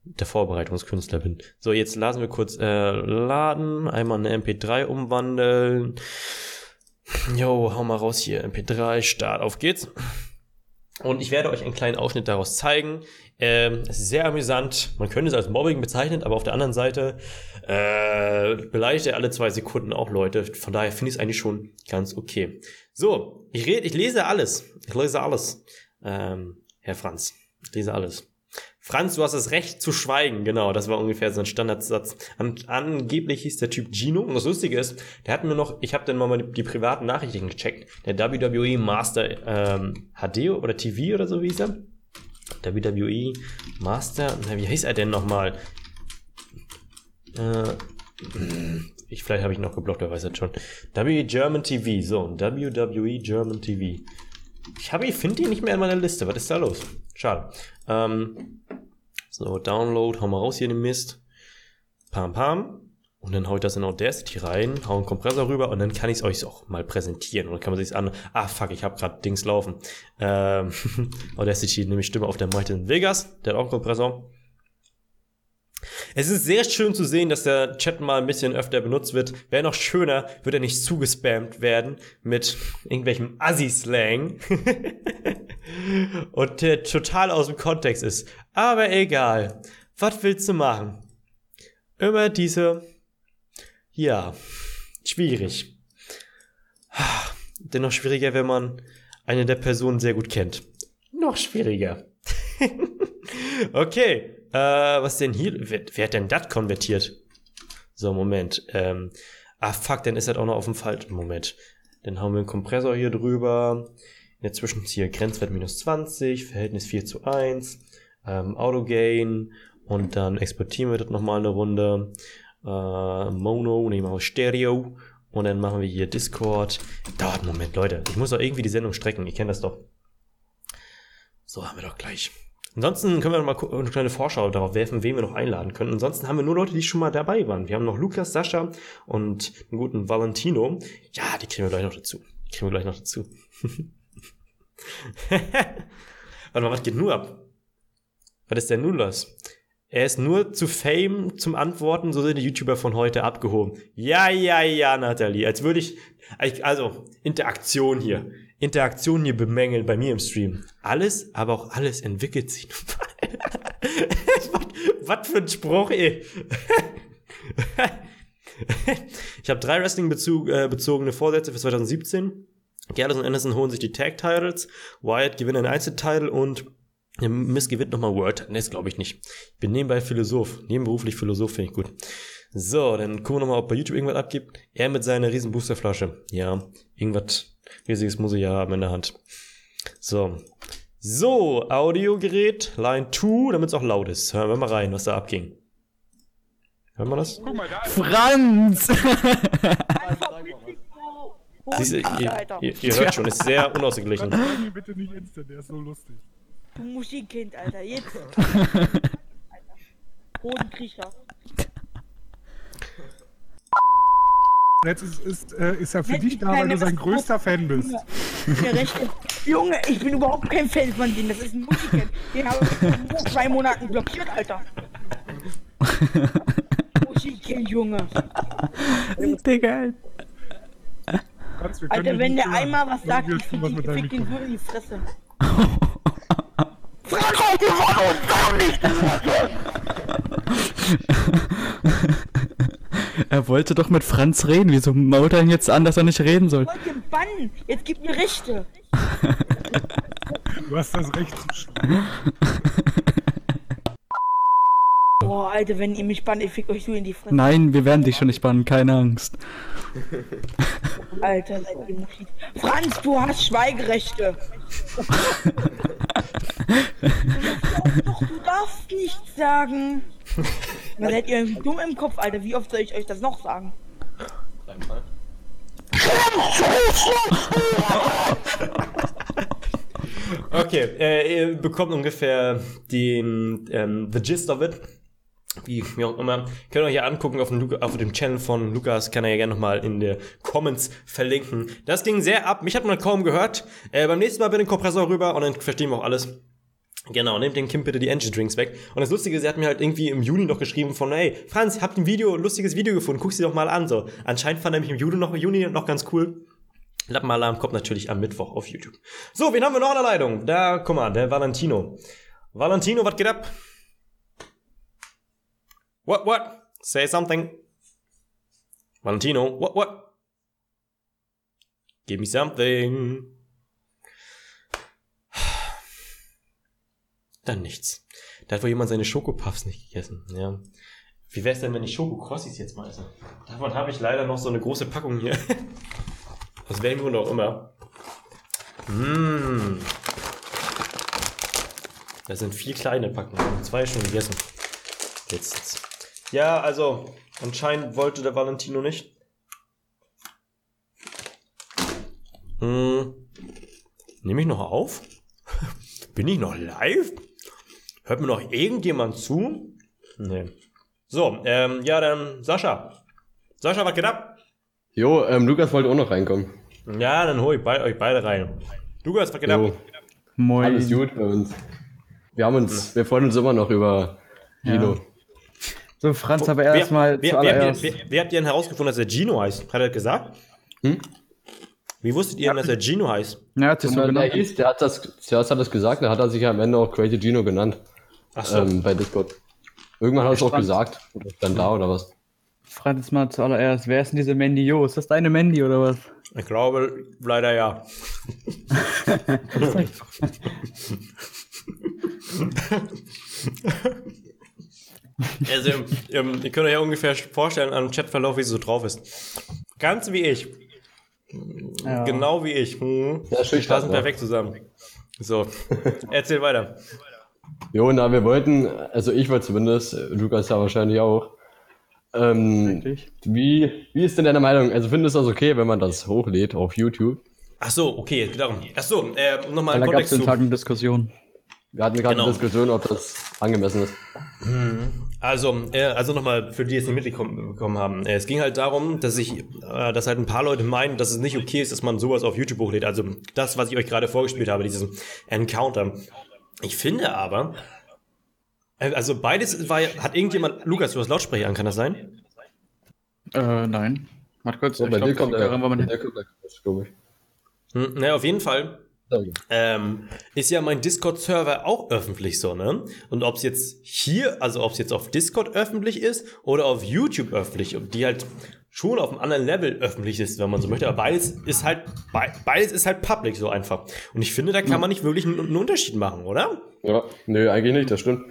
der Vorbereitungskünstler bin. So, jetzt lassen wir kurz äh, laden, einmal eine M P drei umwandeln. Jo, hau mal raus hier, M P drei, Start, auf geht's. Und ich werde euch einen kleinen Ausschnitt daraus zeigen. Ähm, es ist sehr amüsant. Man könnte es als Mobbing bezeichnen, aber auf der anderen Seite äh, beleidigt er alle zwei Sekunden auch Leute. Von daher finde ich es eigentlich schon ganz okay. So, ich rede, ich lese alles. Ich lese alles. Ähm, Herr Franz, ich lese alles. Franz, du hast das Recht zu schweigen. Genau, das war ungefähr so ein Standardsatz. An, angeblich hieß der Typ Gino. Und das Lustige ist, der hat mir noch, ich habe dann mal die, die privaten Nachrichten gecheckt. Der W W E Master ähm, H D oder T V oder so wie hieß er. W W E Master, na, wie hieß er denn nochmal? Äh, ich, vielleicht habe ich noch geblockt, wer weiß das schon. W German T V, so, W W E German T V. Ich habe, ich finde die nicht mehr in meiner Liste. Was ist da los? Schade. Ähm, so, Download, hau mal raus hier den Mist. Pam, pam. Und dann hau ich das in Audacity rein, hau einen Kompressor rüber und dann kann ich es euch auch mal präsentieren. Und dann kann man sich's an. Ah, fuck, ich habe gerade Dings laufen. Ähm, Audacity, nämlich Stimme auf der Martin Vegas. Der hat auch einen Kompressor. Es ist sehr schön zu sehen, dass der Chat mal ein bisschen öfter benutzt wird. Wäre noch schöner, würde er nicht zugespammt werden mit irgendwelchem Assi-Slang. Und der total aus dem Kontext ist. Aber egal. Was willst du machen? Immer diese... Ja, schwierig. Dennoch schwieriger, wenn man eine der Personen sehr gut kennt. Noch schwieriger. Okay. Äh, was denn hier? Wer, wer hat denn das konvertiert? So, Moment. Ähm, ah, fuck, dann ist das auch noch auf dem falschen Moment. Dann haben wir einen Kompressor hier drüber. In der Zwischenzeit hier Grenzwert minus zwanzig, Verhältnis vier zu eins, ähm, Autogain und dann exportieren wir das nochmal eine Runde. Äh, Mono, nehmen wir Stereo und dann machen wir hier Discord. Dauert einen Moment, Leute. Ich muss doch irgendwie die Sendung strecken. Ihr kennt das doch. So, haben wir doch gleich. Ansonsten können wir noch mal eine kleine Vorschau darauf werfen, wen wir noch einladen können. Ansonsten haben wir nur Leute, die schon mal dabei waren. Wir haben noch Lukas, Sascha und einen guten Valentino. Ja, die kriegen wir gleich noch dazu. Die kriegen wir gleich noch dazu. Warte mal, was geht nur ab? Was ist denn nun los? Er ist nur zu Fame zum Antworten, so sind die YouTuber von heute abgehoben. Ja, ja, ja, Nathalie. Als würde ich, also, Interaktion hier. Interaktion hier bemängeln bei mir im Stream. Alles, aber auch alles entwickelt sich. was, was für ein Spruch, ey. Ich habe drei Wrestling-bezogene Vorsätze für zwanzig siebzehn. Gallus und Anderson holen sich die Tag-Titles. Wyatt gewinnt einen Einzeltitel und Miss gewinnt nochmal World. Ne, das glaube ich nicht. Ich bin nebenbei Philosoph. Nebenberuflich Philosoph finde ich gut. So, dann gucken wir nochmal, ob bei YouTube irgendwas abgibt. Er mit seiner riesen Boosterflasche. Ja, irgendwas Riesiges muss ich ja haben in der Hand. So. So, Audiogerät, Line zwei, damit es auch laut ist. Hören wir mal rein, was da abging. Hören wir das? Franz! Siehst du, ihr, ihr, ihr hört schon, ist sehr unausgeglichen. Bitte nicht instant, der ist so lustig. Du Musikkind, Alter, jetzt. Bodenkriecher. Jetzt ist, ist, äh, ist er für dich da, weil du sein größter Fan bist. Der Rechte. Junge, ich bin überhaupt kein Fan von denen. Das ist ein Musikkind. Den habe ich vor zwei Monaten blockiert, Alter. Musikkind, Junge. Digga. Franz, wir können Alter, dich wenn nicht der hören. einmal was sagt, Wir ich wissen, fick was ihn mit deinem fick ihn so Mikrofon. in die Fresse. Er wollte doch mit Franz reden. Wieso mault er ihn jetzt an, dass er nicht reden soll? Ich wollte bannen. Jetzt gib mir Rechte. Du hast das Recht zu schreiben. Boah, Alter, wenn ihr mich bannt, ich fick euch so in die Fresse. Nein, wir werden dich schon nicht bannen, keine Angst. Alter, seid ihr Mutti. Franz, du hast Schweigerechte. Doch, du darfst nichts sagen. Na, seid ihr dumm im Kopf, Alter. Wie oft soll ich euch das noch sagen? Okay, äh, ihr bekommt ungefähr den ähm, the gist of it. Wie, wie auch immer. Könnt ihr euch ja angucken auf dem, Luca, auf dem Channel von Lukas, kann er ja gerne nochmal in der Comments verlinken. Das ging sehr ab, mich hat man kaum gehört. Äh, beim nächsten Mal bin ich den Kompressor rüber und dann verstehen wir auch alles. Genau, nehmt den Kim bitte die Energy Drinks weg. Und das Lustige ist, er hat mir halt irgendwie im Juni noch geschrieben von, hey, Franz, habt ein Video, ein lustiges Video gefunden, guck's dir doch mal an, so. Anscheinend fand er mich im Juni noch, Juni noch ganz cool. Lappenalarm kommt natürlich am Mittwoch auf YouTube. So, wen haben wir noch an der Leitung? Da, guck mal, der Valentino. Valentino, was geht ab? What, what? Say something. Valentino, what, what? Give me something. Dann nichts. Da hat wohl jemand seine Schokopuffs nicht gegessen, ja. Wie wär's denn, wenn ich Schokokrossis jetzt mal esse? Davon habe ich leider noch so eine große Packung hier. Aus welchem Grund auch immer. Mmh. Das sind vier kleine Packungen. Zwei schon gegessen. Jetzt. Ja, also, anscheinend wollte der Valentino nicht. Hm. Nehme ich noch auf? Bin ich noch live? Hört mir noch irgendjemand zu? Nee. So, ähm, ja, dann Sascha. Sascha, was geht ab? Jo, ähm, Lukas wollte auch noch reinkommen. Ja, dann hol ich bei, euch beide rein. Lukas, was geht Jo. ab? Moin. Alles gut bei uns. Wir haben uns, wir freuen uns immer noch über Gino. Ja. So, Franz, aber Wer- erstmal wer, wer, zuallererst. wer, wer, wer habt ihr denn herausgefunden, dass er Gino heißt? Hat er das gesagt? Hm? Wie wusstet ihr denn, dass er Gino heißt? Ja, hat sich so Und der, genannt. hieß, der hat das, zuerst hat er es gesagt, dann hat er sich am Ende auch Crazy Gino genannt. Ach so. Ähm, bei Discord. Irgendwann hat er es auch Spannend. gesagt. Oder dann da oder was? Franz, mal zuallererst, wer ist denn diese Mandy Jo? Ist das deine Mandy oder was? Ich glaube, leider ja. Also, ähm, ihr könnt euch ja ungefähr vorstellen am Chatverlauf, wie sie so drauf ist. Ganz wie ich. Ja. Genau wie ich. Hm. Ja, schüchtern, Passen ne? perfekt zusammen. So, erzähl weiter. Jo, na, wir wollten, also ich wollte zumindest, Lukas ja wahrscheinlich auch. Ähm, Richtig. wie, wie ist denn deine Meinung? Also findest du das okay, wenn man das hochlädt auf YouTube? Ach so, okay, es geht darum. Ach so, äh, um nochmal Da einen gab es Kontext den zu. Tag eine Diskussion. Wir hatten gerade Genau. eine Diskussion, ob das angemessen ist. Also, äh, also nochmal für die, die es nicht mitbekommen haben. Äh, es ging halt darum, dass ich, äh, dass halt ein paar Leute meinen, dass es nicht okay ist, dass man sowas auf YouTube hochlädt. Also das, was ich euch gerade vorgespielt habe, dieses Encounter. Ich finde aber, äh, also beides war ja, hat irgendjemand, Lukas, du hast Lautsprecher an, kann das sein? Äh, nein. Warte kurz, So, ich bei glaub, dir kommt der, daran war man bei dir kommt der Quatsch, glaube ich. Hm, naja, auf jeden Fall. Okay. Ähm, ist ja mein Discord-Server auch öffentlich so, ne? Und ob es jetzt hier, also ob es jetzt auf Discord öffentlich ist oder auf YouTube öffentlich, die halt schon auf einem anderen Level öffentlich ist, wenn man so möchte, aber beides ist halt, be- beides ist halt public so einfach. Und ich finde, da kann man nicht wirklich einen, einen Unterschied machen, oder? Ja, nö, eigentlich nicht, das stimmt.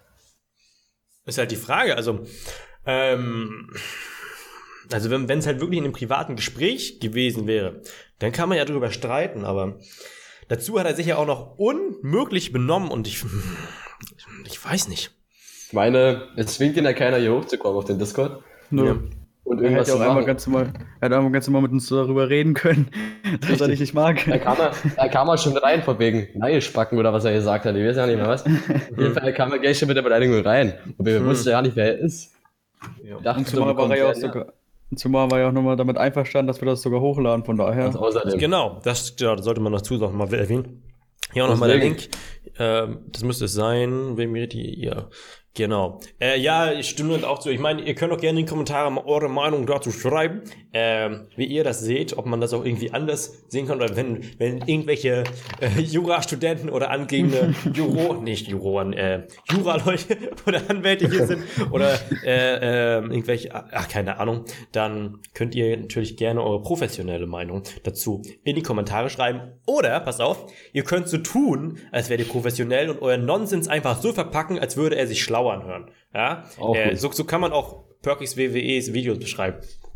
Ist halt die Frage, also, ähm, also wenn es halt wirklich in einem privaten Gespräch gewesen wäre, dann kann man ja drüber streiten, aber dazu hat er sich ja auch noch unmöglich benommen und ich, ich weiß nicht. Ich meine, es zwingt ihn ja keiner hier hochzukommen auf den Discord Nö. Ja. und Er irgendwas hätte zu auch einmal machen. ganz normal, er hätte einmal ganz normal mit uns darüber reden können, dass er dich nicht mag. Da kam er, da kam er schon rein, von wegen Neilspacken oder was er gesagt hat. Ich weiß ja nicht mehr was. Auf jeden Fall kam er gleich schon mit der Beleidigung rein. Und wir Hm. wussten ja nicht, wer er ist. Ja. Ich dachte, Und zumal war er ja auch sogar. sogar, zumal war er ja auch nochmal damit einverstanden, dass wir das sogar hochladen, von daher. Also außerdem. Genau, das, ja, das sollte man dazu noch mal erwähnen. Hier auch nochmal der Deswegen. Link. Ähm, das müsste es sein. Wem ihr die, ja. Genau. Äh, ja, ich stimme halt auch zu. Ich meine, ihr könnt auch gerne in die Kommentare mal eure Meinung dazu schreiben, ähm, wie ihr das seht, ob man das auch irgendwie anders sehen kann oder wenn, wenn irgendwelche äh, Jurastudenten oder angehende Juro, nicht Juroren, äh, Juraleute oder Anwälte hier sind oder äh, äh, irgendwelche, ach, keine Ahnung, dann könnt ihr natürlich gerne eure professionelle Meinung dazu in die Kommentare schreiben. Oder, pass auf, ihr könnt so tun, als wärt ihr professionell und euren Nonsens einfach so verpacken, als würde er sich schlau anhören. Ja? Auch Äh, gut. so, so kann man auch Perkys W W Es Videos beschreiben.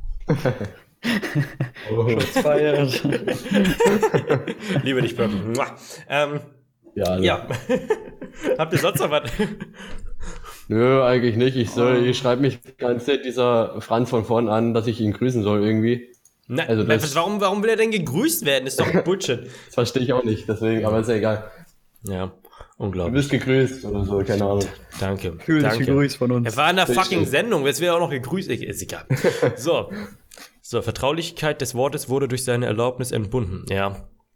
Oh. Feiert. Liebe dich, Perky. Mua. Ähm, Ja, also. ja. Habt ihr sonst noch was? Nö, eigentlich nicht. Ich soll, ich schreibe mich die ganze Zeit dieser Franz von vorn an, dass ich ihn grüßen soll irgendwie. Na, Also na, das- warum, warum will er denn gegrüßt werden? Ist doch Bullshit. Das verstehe ich auch nicht, deswegen, aber ist ja egal. Ja, Du unglaublich. bist gegrüßt oder so, keine Ahnung. Danke. Fühl dich Danke. gegrüßt von uns. Er war in der fucking Richtig. Sendung, jetzt wird er auch noch gegrüßt. Ich- Ist egal. So. So, Vertraulichkeit des Wortes wurde durch seine Erlaubnis entbunden. Ja.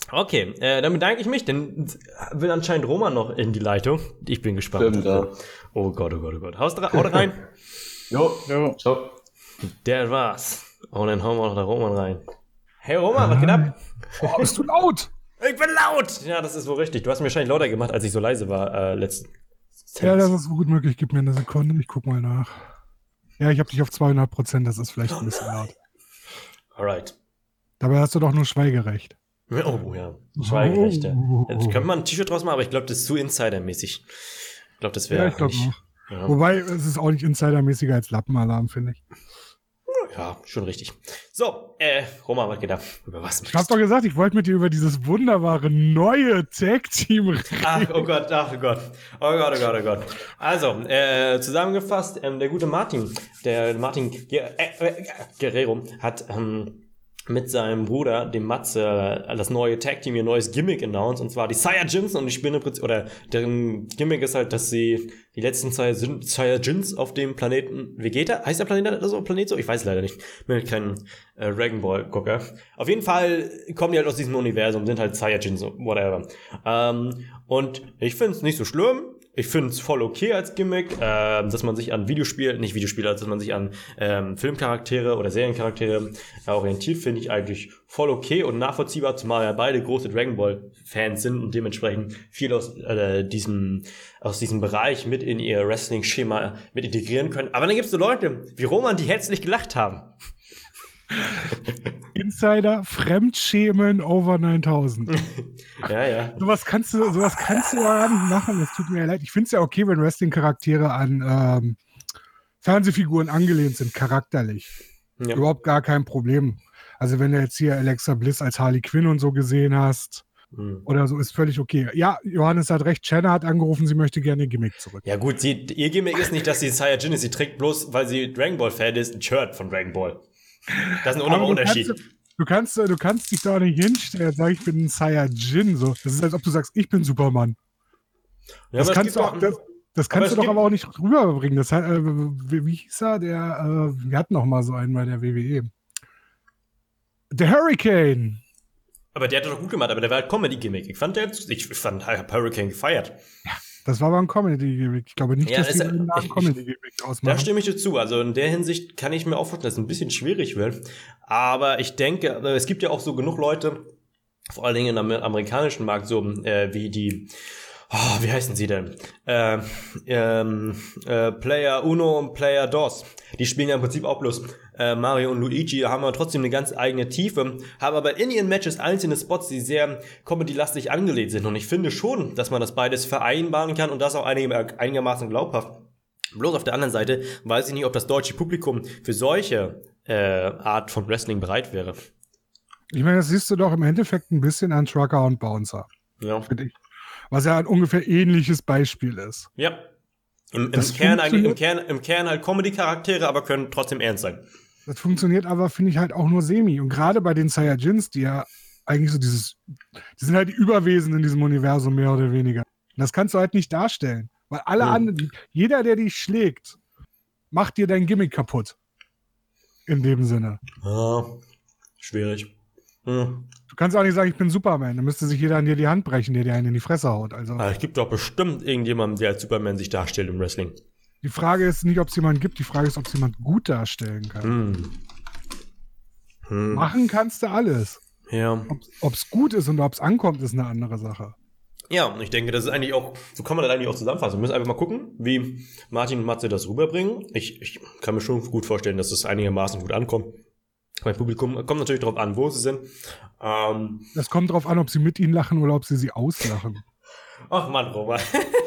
Okay, äh, dann bedanke ich mich, denn will anscheinend Roman noch in die Leitung. Ich bin gespannt. Stimmt, ja. Oh Gott, oh Gott, oh Gott. Haust, haut rein. Jo, jo. Ciao. Der war's. Und dann hauen wir noch da Roman rein. Hey Roman, was geht ab? Oh, bist du laut? Ich bin laut! Ja, das ist wohl richtig. Du hast mir wahrscheinlich lauter gemacht, als ich so leise war äh, letzten. Ja, das ist gut möglich. Gib mir eine Sekunde, ich guck mal nach. Ja, ich habe dich auf zweihundert Prozent, das ist vielleicht ein bisschen laut. Alright. Dabei hast du doch nur Schweigerecht. Oh ja, Schweigerechte. Oh. Jetzt könnte man ein T-Shirt draus machen, aber ich glaube, das ist zu Insider-mäßig. Ich glaube, das wäre. Ja, ich glaube nicht- auch. Ja. Wobei, es ist auch nicht insidermäßiger als Lappenalarm, finde ich. Ja, schon richtig. So, äh, Roman, was geht ab? Über was? Ich hab doch gesagt, ich wollte mit dir über dieses wunderbare neue Tag-Team reden. Ach, oh Gott, ach oh Gott. Oh Gott, oh Gott, oh Gott. Also, äh, zusammengefasst, ähm, der gute Martin, der Martin Ge äh, äh, Guerrero hat ähm, mit seinem Bruder, dem Matze, äh, das neue Tag-Team, ihr neues Gimmick announced, und zwar die Saiyajins, und ich bin im Prinzip, oder deren Gimmick ist halt, dass sie die letzten Saiyajin- Saiyajins auf dem Planeten Vegeta, heißt der Planet oder so, Planet so? Ich weiß leider nicht. Bin halt kein äh, Dragon Ball Gucker. Auf jeden Fall kommen die halt aus diesem Universum, sind halt Saiyajins, so, whatever. Ähm, und ich find's nicht so schlimm. Ich finde es voll okay als Gimmick, ähm, dass man sich an Videospiele, nicht Videospiele, also dass man sich an ähm, Filmcharaktere oder Seriencharaktere äh, orientiert, finde ich eigentlich voll okay und nachvollziehbar, zumal ja beide große Dragon Ball Fans sind und dementsprechend viel aus äh, diesem aus diesem Bereich mit in ihr Wrestling-Schema mit integrieren können. Aber dann gibt es so Leute wie Roman, die herzlich gelacht haben. Insider, Fremdschämen over neuntausend. Ja, ja. Sowas kannst du, sowas kannst du ja gar nicht machen. Es tut mir ja leid. Ich finde es ja okay, wenn Wrestling-Charaktere an ähm, Fernsehfiguren angelehnt sind, charakterlich. Ja. Überhaupt gar kein Problem. Also wenn du jetzt hier Alexa Bliss als Harley Quinn und so gesehen hast Hm. oder so, ist völlig okay. Ja, Johannes hat recht. Shanna hat angerufen, sie möchte gerne ihr Gimmick zurück. Ja gut, sie, ihr Gimmick ist nicht, dass sie Saiyajin ist, sie trägt bloß, weil sie Dragon Ball Fan ist, ein Shirt von Dragon Ball. Das ist ein Aber du Unterschied. kannst, du, kannst, du kannst dich doch nicht hinstellen und sagen, ich bin ein Saiyajin. So. Das ist, als ob du sagst, ich bin Superman. Ja, Das aber es kannst gibt du auch, auch- das, das kannst es du doch gibt- aber auch nicht rüberbringen. Das, hat, äh, wie, wie hieß er? Der, äh, wir hatten noch mal so einen bei der W W E. Der Hurricane. Aber der hat das doch gut gemacht, aber der war halt Comedy-Gimmick. Ich fand der, ich fand Hurricane gefeiert. Das war aber ein Comedy-Gimmick. Ich glaube nicht, Ja, dass ist die er- einen ich- Comedy-Gimmick Da ausmachen. stimme ich dir zu. Also in der Hinsicht kann ich mir auch vorstellen, dass es ein bisschen schwierig wird. Aber ich denke, äh, es gibt ja auch so genug Leute, vor allen Dingen im amerikanischen Markt, so äh, wie die, oh, wie heißen sie denn? Äh, ähm, äh, Player Uno und Player Dos. Die spielen ja im Prinzip auch bloß äh, Mario und Luigi, haben aber trotzdem eine ganz eigene Tiefe, haben aber in ihren Matches einzelne Spots, die sehr comedy-lastig angelegt sind. Und ich finde schon, dass man das beides vereinbaren kann und das auch einig- einigermaßen glaubhaft. Bloß auf der anderen Seite weiß ich nicht, ob das deutsche Publikum für solche äh, Art von Wrestling bereit wäre. Ich meine, das siehst du doch im Endeffekt ein bisschen an Trucker und Bouncer, Ja. finde ich. Was ja ein ungefähr ähnliches Beispiel ist. Ja. Im, im, Das Kern eigentlich, im, funktioniert- Kern, Im Kern halt Comedy-Charaktere, aber können trotzdem ernst sein. Das funktioniert aber, finde ich, halt auch nur semi. Und gerade bei den Saiyajins, die ja eigentlich so dieses, die sind halt die Überwesen in diesem Universum, mehr oder weniger. Und das kannst du halt nicht darstellen. Weil alle Hm. anderen, jeder, der dich schlägt, macht dir dein Gimmick kaputt. In dem Sinne. Ja, schwierig. Hm. Du kannst auch nicht sagen, ich bin Superman. Dann müsste sich jeder an dir die Hand brechen, der dir einen in die Fresse haut. Also Aber es gibt doch bestimmt irgendjemanden, der als Superman sich darstellt im Wrestling. die Frage ist nicht, ob es jemanden gibt, die Frage ist, ob es jemand gut darstellen kann. Hm. Hm. Machen kannst du alles. Ja. Ob es gut ist und ob es ankommt, ist eine andere Sache. Ja, und ich denke, das ist eigentlich auch, so kann man das eigentlich auch zusammenfassen. Wir müssen einfach mal gucken, wie Martin und Matze das rüberbringen. Ich, ich kann mir schon gut vorstellen, dass es einigermaßen gut ankommt. Beim Publikum kommt natürlich darauf an, wo sie sind. Ähm, Das kommt drauf an, ob sie mit ihnen lachen oder ob sie sie auslachen. ach Mann, Roman.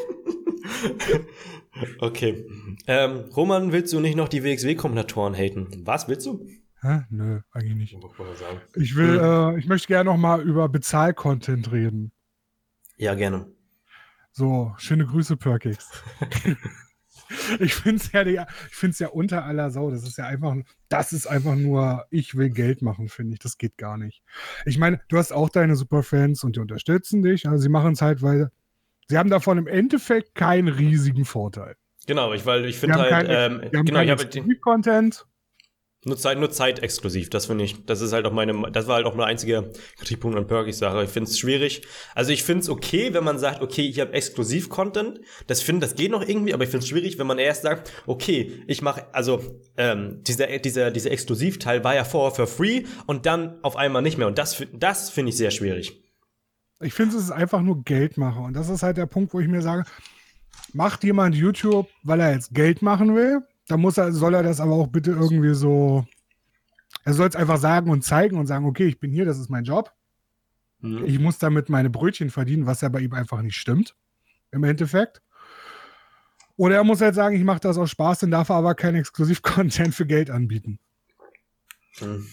Okay. Ähm, Roman, willst du nicht noch die W X W-Kombinatoren haten? Was willst du? Hä? Nö, eigentlich nicht. Was soll man sagen? Ich will, Hm. äh, ich möchte gerne noch mal über Bezahl-Content reden. Ja, gerne. So, schöne Grüße, Perkix. Ich finde es ja, die- ich find's ja unter aller Sau. Das ist ja einfach, das ist einfach nur, ich will Geld machen, finde ich. Das geht gar nicht. Ich meine, du hast auch deine Superfans und die unterstützen dich. Also sie machen es halt, weil sie haben davon im Endeffekt keinen riesigen Vorteil. Genau, ich, weil ich Die finde haben halt, keinen ähm, die haben genau, ich keinen habe den, Exklusiv-Content. Nur Zeit, nur zeitexklusiv, das finde ich, das ist halt auch meine, das war halt auch mein einziger Kritikpunkt an Perkys Sache. Ich finde es schwierig. Also ich finde es okay, wenn man sagt, okay, ich habe Exklusiv-Content. Das finde, das geht noch irgendwie, aber ich finde es schwierig, wenn man erst sagt, okay, ich mache, also ähm, dieser, dieser, dieser Exklusivteil war ja vorher für free und dann auf einmal nicht mehr. Und das, das finde ich sehr schwierig. Ich finde, es ist einfach nur Geldmache. Und das ist halt der Punkt, wo ich mir sage, macht jemand YouTube, weil er jetzt Geld machen will? Dann muss er, soll er das aber auch bitte irgendwie so, er soll es einfach sagen und zeigen und sagen, okay, ich bin hier, das ist mein Job. Mhm. Ich muss damit meine Brötchen verdienen, was ja bei ihm einfach nicht stimmt, im Endeffekt. Oder er muss halt sagen, ich mache das aus Spaß, dann darf er aber kein Exklusiv-Content für Geld anbieten. Mhm.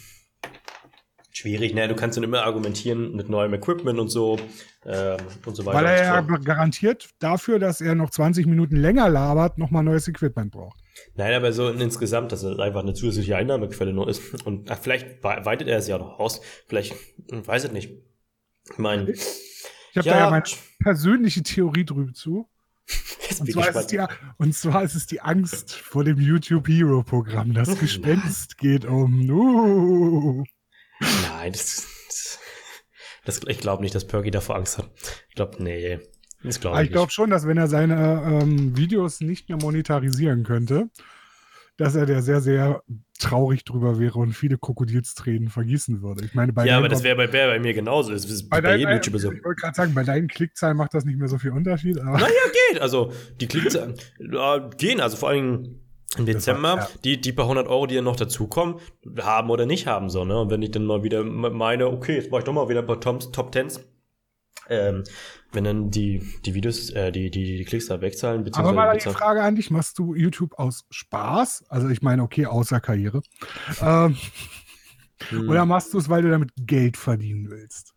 Schwierig, ne? Du kannst dann immer argumentieren mit neuem Equipment und so ähm, und so weiter. Weil er ja garantiert dafür, dass er noch zwanzig Minuten länger labert, nochmal neues Equipment braucht. Nein, aber so insgesamt, dass es einfach eine zusätzliche Einnahmequelle nur ist. Und ach, vielleicht weitet er es ja noch aus. Vielleicht, weiß ich nicht. Ich meine. Ich habe ja, da ja meine persönliche Theorie drüber zu. Und zwar, ist es die, und zwar ist es die Angst vor dem YouTube Hero Programm. Das Gespenst geht um. Uh. Nein, das, das, das ich glaube nicht, dass Perky davor Angst hat. Ich glaube, nee. Das glaub ich ich glaube schon, dass wenn er seine ähm, Videos nicht mehr monetarisieren könnte, dass er der sehr, sehr traurig drüber wäre und viele Krokodilstränen vergießen würde. Ich meine, bei ja, aber das wäre bei, bei mir genauso. Das ist bei, bei jedem YouTuber so. Ich wollte gerade sagen, bei deinen Klickzahlen macht das nicht mehr so viel Unterschied. Aber naja, geht. Also, die Klickzahlen äh, gehen. Also vor allem im Dezember, ja. die, die paar hundert Euro, die dann noch dazukommen, haben oder nicht haben so, ne? Und wenn ich dann mal wieder meine, okay, jetzt mache ich doch mal wieder ein paar Top, Top Tens, ähm, wenn dann die, die Videos, äh, die, die, die Klicks da wegzahlen, beziehungsweise. Aber mal die Frage an dich, machst du YouTube aus Spaß? Also ich meine, okay, außer Karriere. ähm, hm. Oder machst du es, weil du damit Geld verdienen willst?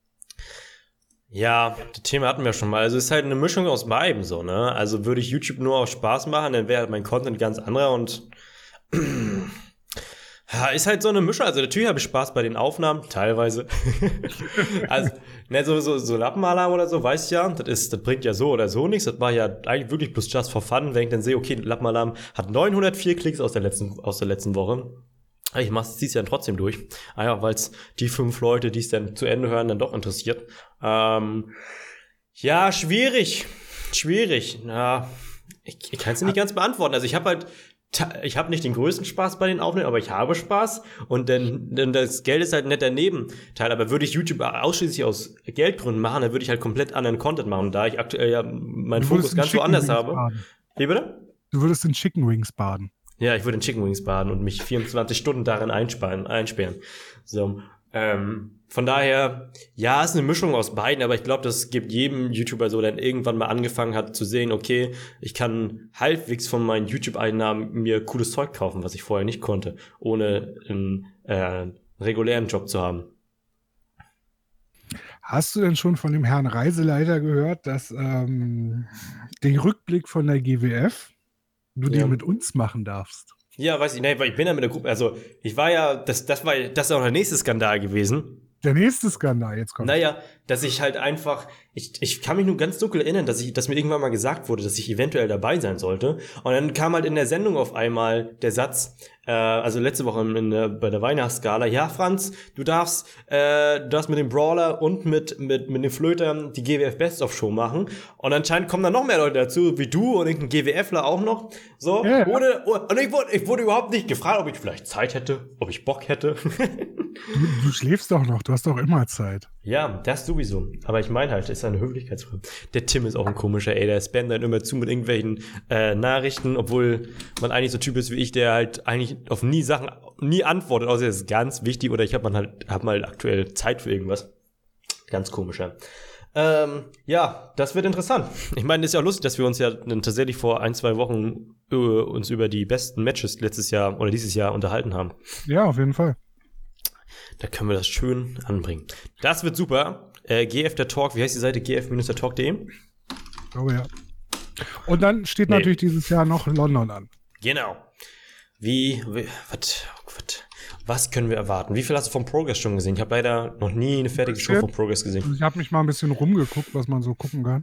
Ja, das Thema hatten wir schon mal. Also es ist halt eine Mischung aus beiden so, ne? Also würde ich YouTube nur aus Spaß machen, dann wäre halt mein Content ganz anderer und ja, ist halt so eine Mischung. Also natürlich habe ich Spaß bei den Aufnahmen, teilweise. Also, ne, so, so, so Lappenalarm oder so, weiß ich ja, das ist, das bringt ja so oder so nichts. Das war ja eigentlich wirklich bloß just for fun, wenn ich dann sehe, okay, Lappenalarm hat neunhundertvier Klicks aus der letzten, aus der letzten Woche. Ich mach's, zieh's dann trotzdem durch. Einfach, weil es die fünf Leute, die es dann zu Ende hören, dann doch interessiert. Ähm, ja, schwierig. Schwierig. Ja, ich, ich kann es nicht ganz beantworten. Also ich habe halt, ich habe nicht den größten Spaß bei den Aufnahmen, aber ich habe Spaß. Und dann, dann das Geld ist halt ein netter Nebenteil. Aber würde ich YouTube ausschließlich aus Geldgründen machen, dann würde ich halt komplett anderen Content machen. Und da ich aktuell ja meinen Fokus ganz woanders habe. Baden. Wie bitte? Du würdest in Chicken Wings baden. Ja, ich würde in Chicken Wings baden und mich vierundzwanzig Stunden darin einsperren. einsperren. So, ähm, von daher, ja, ist eine Mischung aus beiden, aber ich glaube, das gibt jedem YouTuber so, der irgendwann mal angefangen hat zu sehen, okay, ich kann halbwegs von meinen YouTube-Einnahmen mir cooles Zeug kaufen, was ich vorher nicht konnte, ohne einen äh, regulären Job zu haben. Hast du denn schon von dem Herrn Reiseleiter gehört, dass ähm, den Rückblick von der G W F du Ja. den mit uns machen darfst? Ja, weiß ich, nee, weil ich bin ja mit der Gruppe, also ich war ja, das, das war, das ist auch der nächste Skandal gewesen. Der nächste Skandal, jetzt kommt. Naja, dass ich halt einfach, ich, ich kann mich nur ganz dunkel erinnern, dass ich, dass mir irgendwann mal gesagt wurde, dass ich eventuell dabei sein sollte. Und dann kam halt in der Sendung auf einmal der Satz, äh, also letzte Woche in der, bei der Weihnachtsgala, ja, Franz, du darfst, äh, du darfst mit dem Brawler und mit, mit, mit dem Flöter die G W F Best of Show machen. Und anscheinend kommen dann noch mehr Leute dazu, wie du und irgendein GWFler auch noch. So, Ja, ja. ohne, und ich wurde, ich wurde überhaupt nicht gefragt, ob ich vielleicht Zeit hätte, ob ich Bock hätte. Du, du schläfst doch noch, du hast doch immer Zeit. Ja, das sowieso. Aber ich meine halt, das ist eine Höflichkeitsfrage. Der Tim ist auch ein komischer, ey. Der spammt dann immer zu mit irgendwelchen äh, Nachrichten, obwohl man eigentlich so Typ ist wie ich, der halt eigentlich auf nie Sachen, nie antwortet, außer es ist ganz wichtig oder ich habe man halt, hab mal aktuell Zeit für irgendwas. Ganz komischer. Ähm, ja, das wird interessant. Ich meine, es ist ja auch lustig, dass wir uns ja dann tatsächlich vor ein, zwei Wochen äh, uns über die besten Matches letztes Jahr oder dieses Jahr unterhalten haben. Ja, auf jeden Fall. Da können wir das schön anbringen. Das wird super. Äh, G F der Talk, wie heißt die Seite? g f Bindestrich talk punkt de? Oh ja. Und dann steht Nee. natürlich dieses Jahr noch London an. Genau. Wie, wie was, was, was können wir erwarten? Wie viel hast du vom Progress schon gesehen? Ich habe leider noch nie eine fertige Show Bisschen. von Progress gesehen. Also ich habe mich mal ein bisschen rumgeguckt, was man so gucken kann.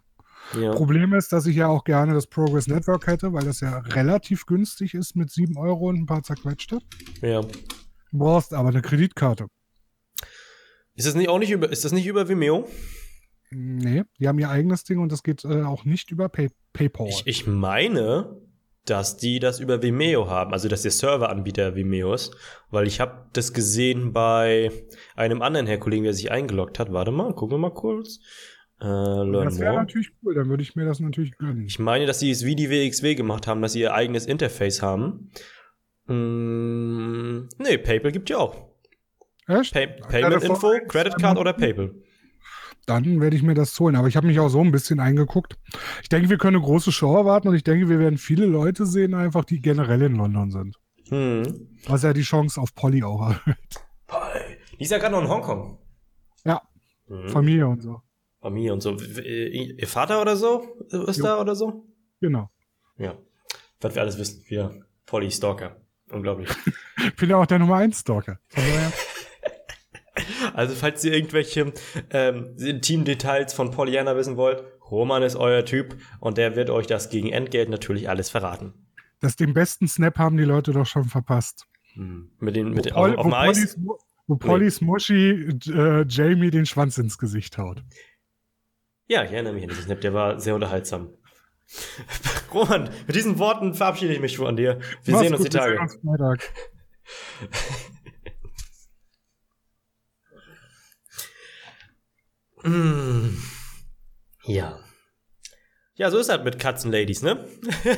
Ja. Problem ist, dass ich ja auch gerne das Progress Network hätte, weil das ja relativ günstig ist mit sieben Euro und ein paar zerquetschte. Ja. Du brauchst aber eine Kreditkarte. Ist das nicht auch nicht über, ist das nicht über Vimeo? Nee, die haben ihr eigenes Ding und das geht äh, auch nicht über Pay PayPal. Ich, ich meine, dass die das über Vimeo haben, also dass der Serveranbieter Vimeo ist, weil ich habe das gesehen bei einem anderen Herr Kollegen, der sich eingeloggt hat. Warte mal, gucken wir mal kurz. Äh, Learn Das wäre More. natürlich cool, dann würde ich mir das natürlich gönnen. Ich meine, dass sie es wie die W X W gemacht haben, dass sie ihr eigenes Interface haben. Mm, nee, PayPal gibt ja auch. Echt? Pay Ja, Payment davor Info, eins, Credit zwei Card Mal- oder PayPal. Dann werde ich mir das holen. Aber ich habe mich auch so ein bisschen eingeguckt. Ich denke, wir können eine große Show erwarten und ich denke, wir werden viele Leute sehen, einfach die generell in London sind. Hm. Was ja die Chance auf Polly auch hat. Die ist ja gerade noch in Hongkong. Ja, Mhm. Familie und so. Familie und so. W- w- Ihr Vater oder so ist Jo. da oder so? Genau. Ja. Was wir alles wissen. Wir Polly Stalker. Unglaublich. Ich bin ja auch der Nummer eins Stalker. Von daher. Also, falls ihr irgendwelche ähm, Intim-Details von Pollyanna wissen wollt, Roman ist euer Typ und der wird euch das gegen Entgelt natürlich alles verraten. Das den besten Snap haben die Leute doch schon verpasst. Hm. Mit den, mit Wo, den, Pol auf, auf wo dem Eis. Pollys, Mu- wo Pollys Muschi äh, Jamie den Schwanz ins Gesicht haut. Ja, ich erinnere mich an diesen Snap, der war sehr unterhaltsam. Roman, mit diesen Worten verabschiede ich mich von dir. Wir Mach's sehen uns gut, die wir Tage. sehen uns Freitag. Mm. Ja. Ja, so ist das mit Katzenladies, ne?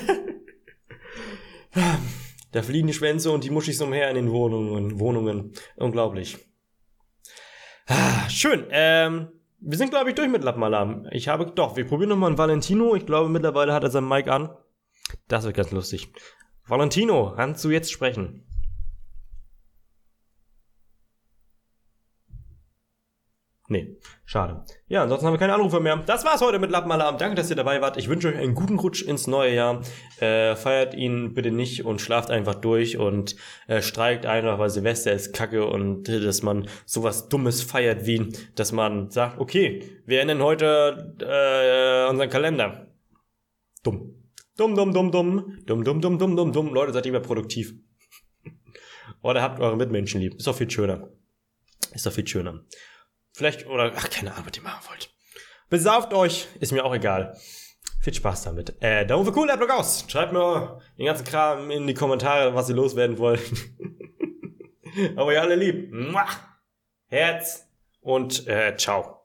Da fliegen die Schwänze und die Muschis umher in den Wohnungen. Wohnungen. Unglaublich. Ah, schön. Ähm, wir sind, glaube ich, durch mit Lappmalam. Ich habe, doch, wir probieren nochmal einen Valentino. Ich glaube, mittlerweile hat er sein Mic an. Das wird ganz lustig. Valentino, kannst du jetzt sprechen? Nee, schade. Ja, ansonsten haben wir keine Anrufe mehr. Das war's heute mit Lappenmalam. Danke, dass ihr dabei wart. Ich wünsche euch einen guten Rutsch ins neue Jahr. Äh, feiert ihn bitte nicht und schlaft einfach durch und äh, streikt einfach, weil Silvester ist kacke und äh, dass man sowas Dummes feiert wie, dass man sagt, okay, wir ändern heute äh, unseren Kalender. Dumm. Dumm, dumm, dumm, dumm. Dumm, dumm, dumm, dumm, dumm, dumm. Leute, seid lieber produktiv. Oder habt eure Mitmenschen lieb. Ist doch viel schöner. Ist doch viel schöner. Vielleicht, oder, ach, keine Ahnung, was ihr machen wollt. Besauft euch, ist mir auch egal. Viel Spaß damit. Äh, Daumen für cool, Blog aus. Schreibt mir den ganzen Kram in die Kommentare, was ihr loswerden wollt. Aber ihr alle lieb. Muah. Herz und äh, ciao.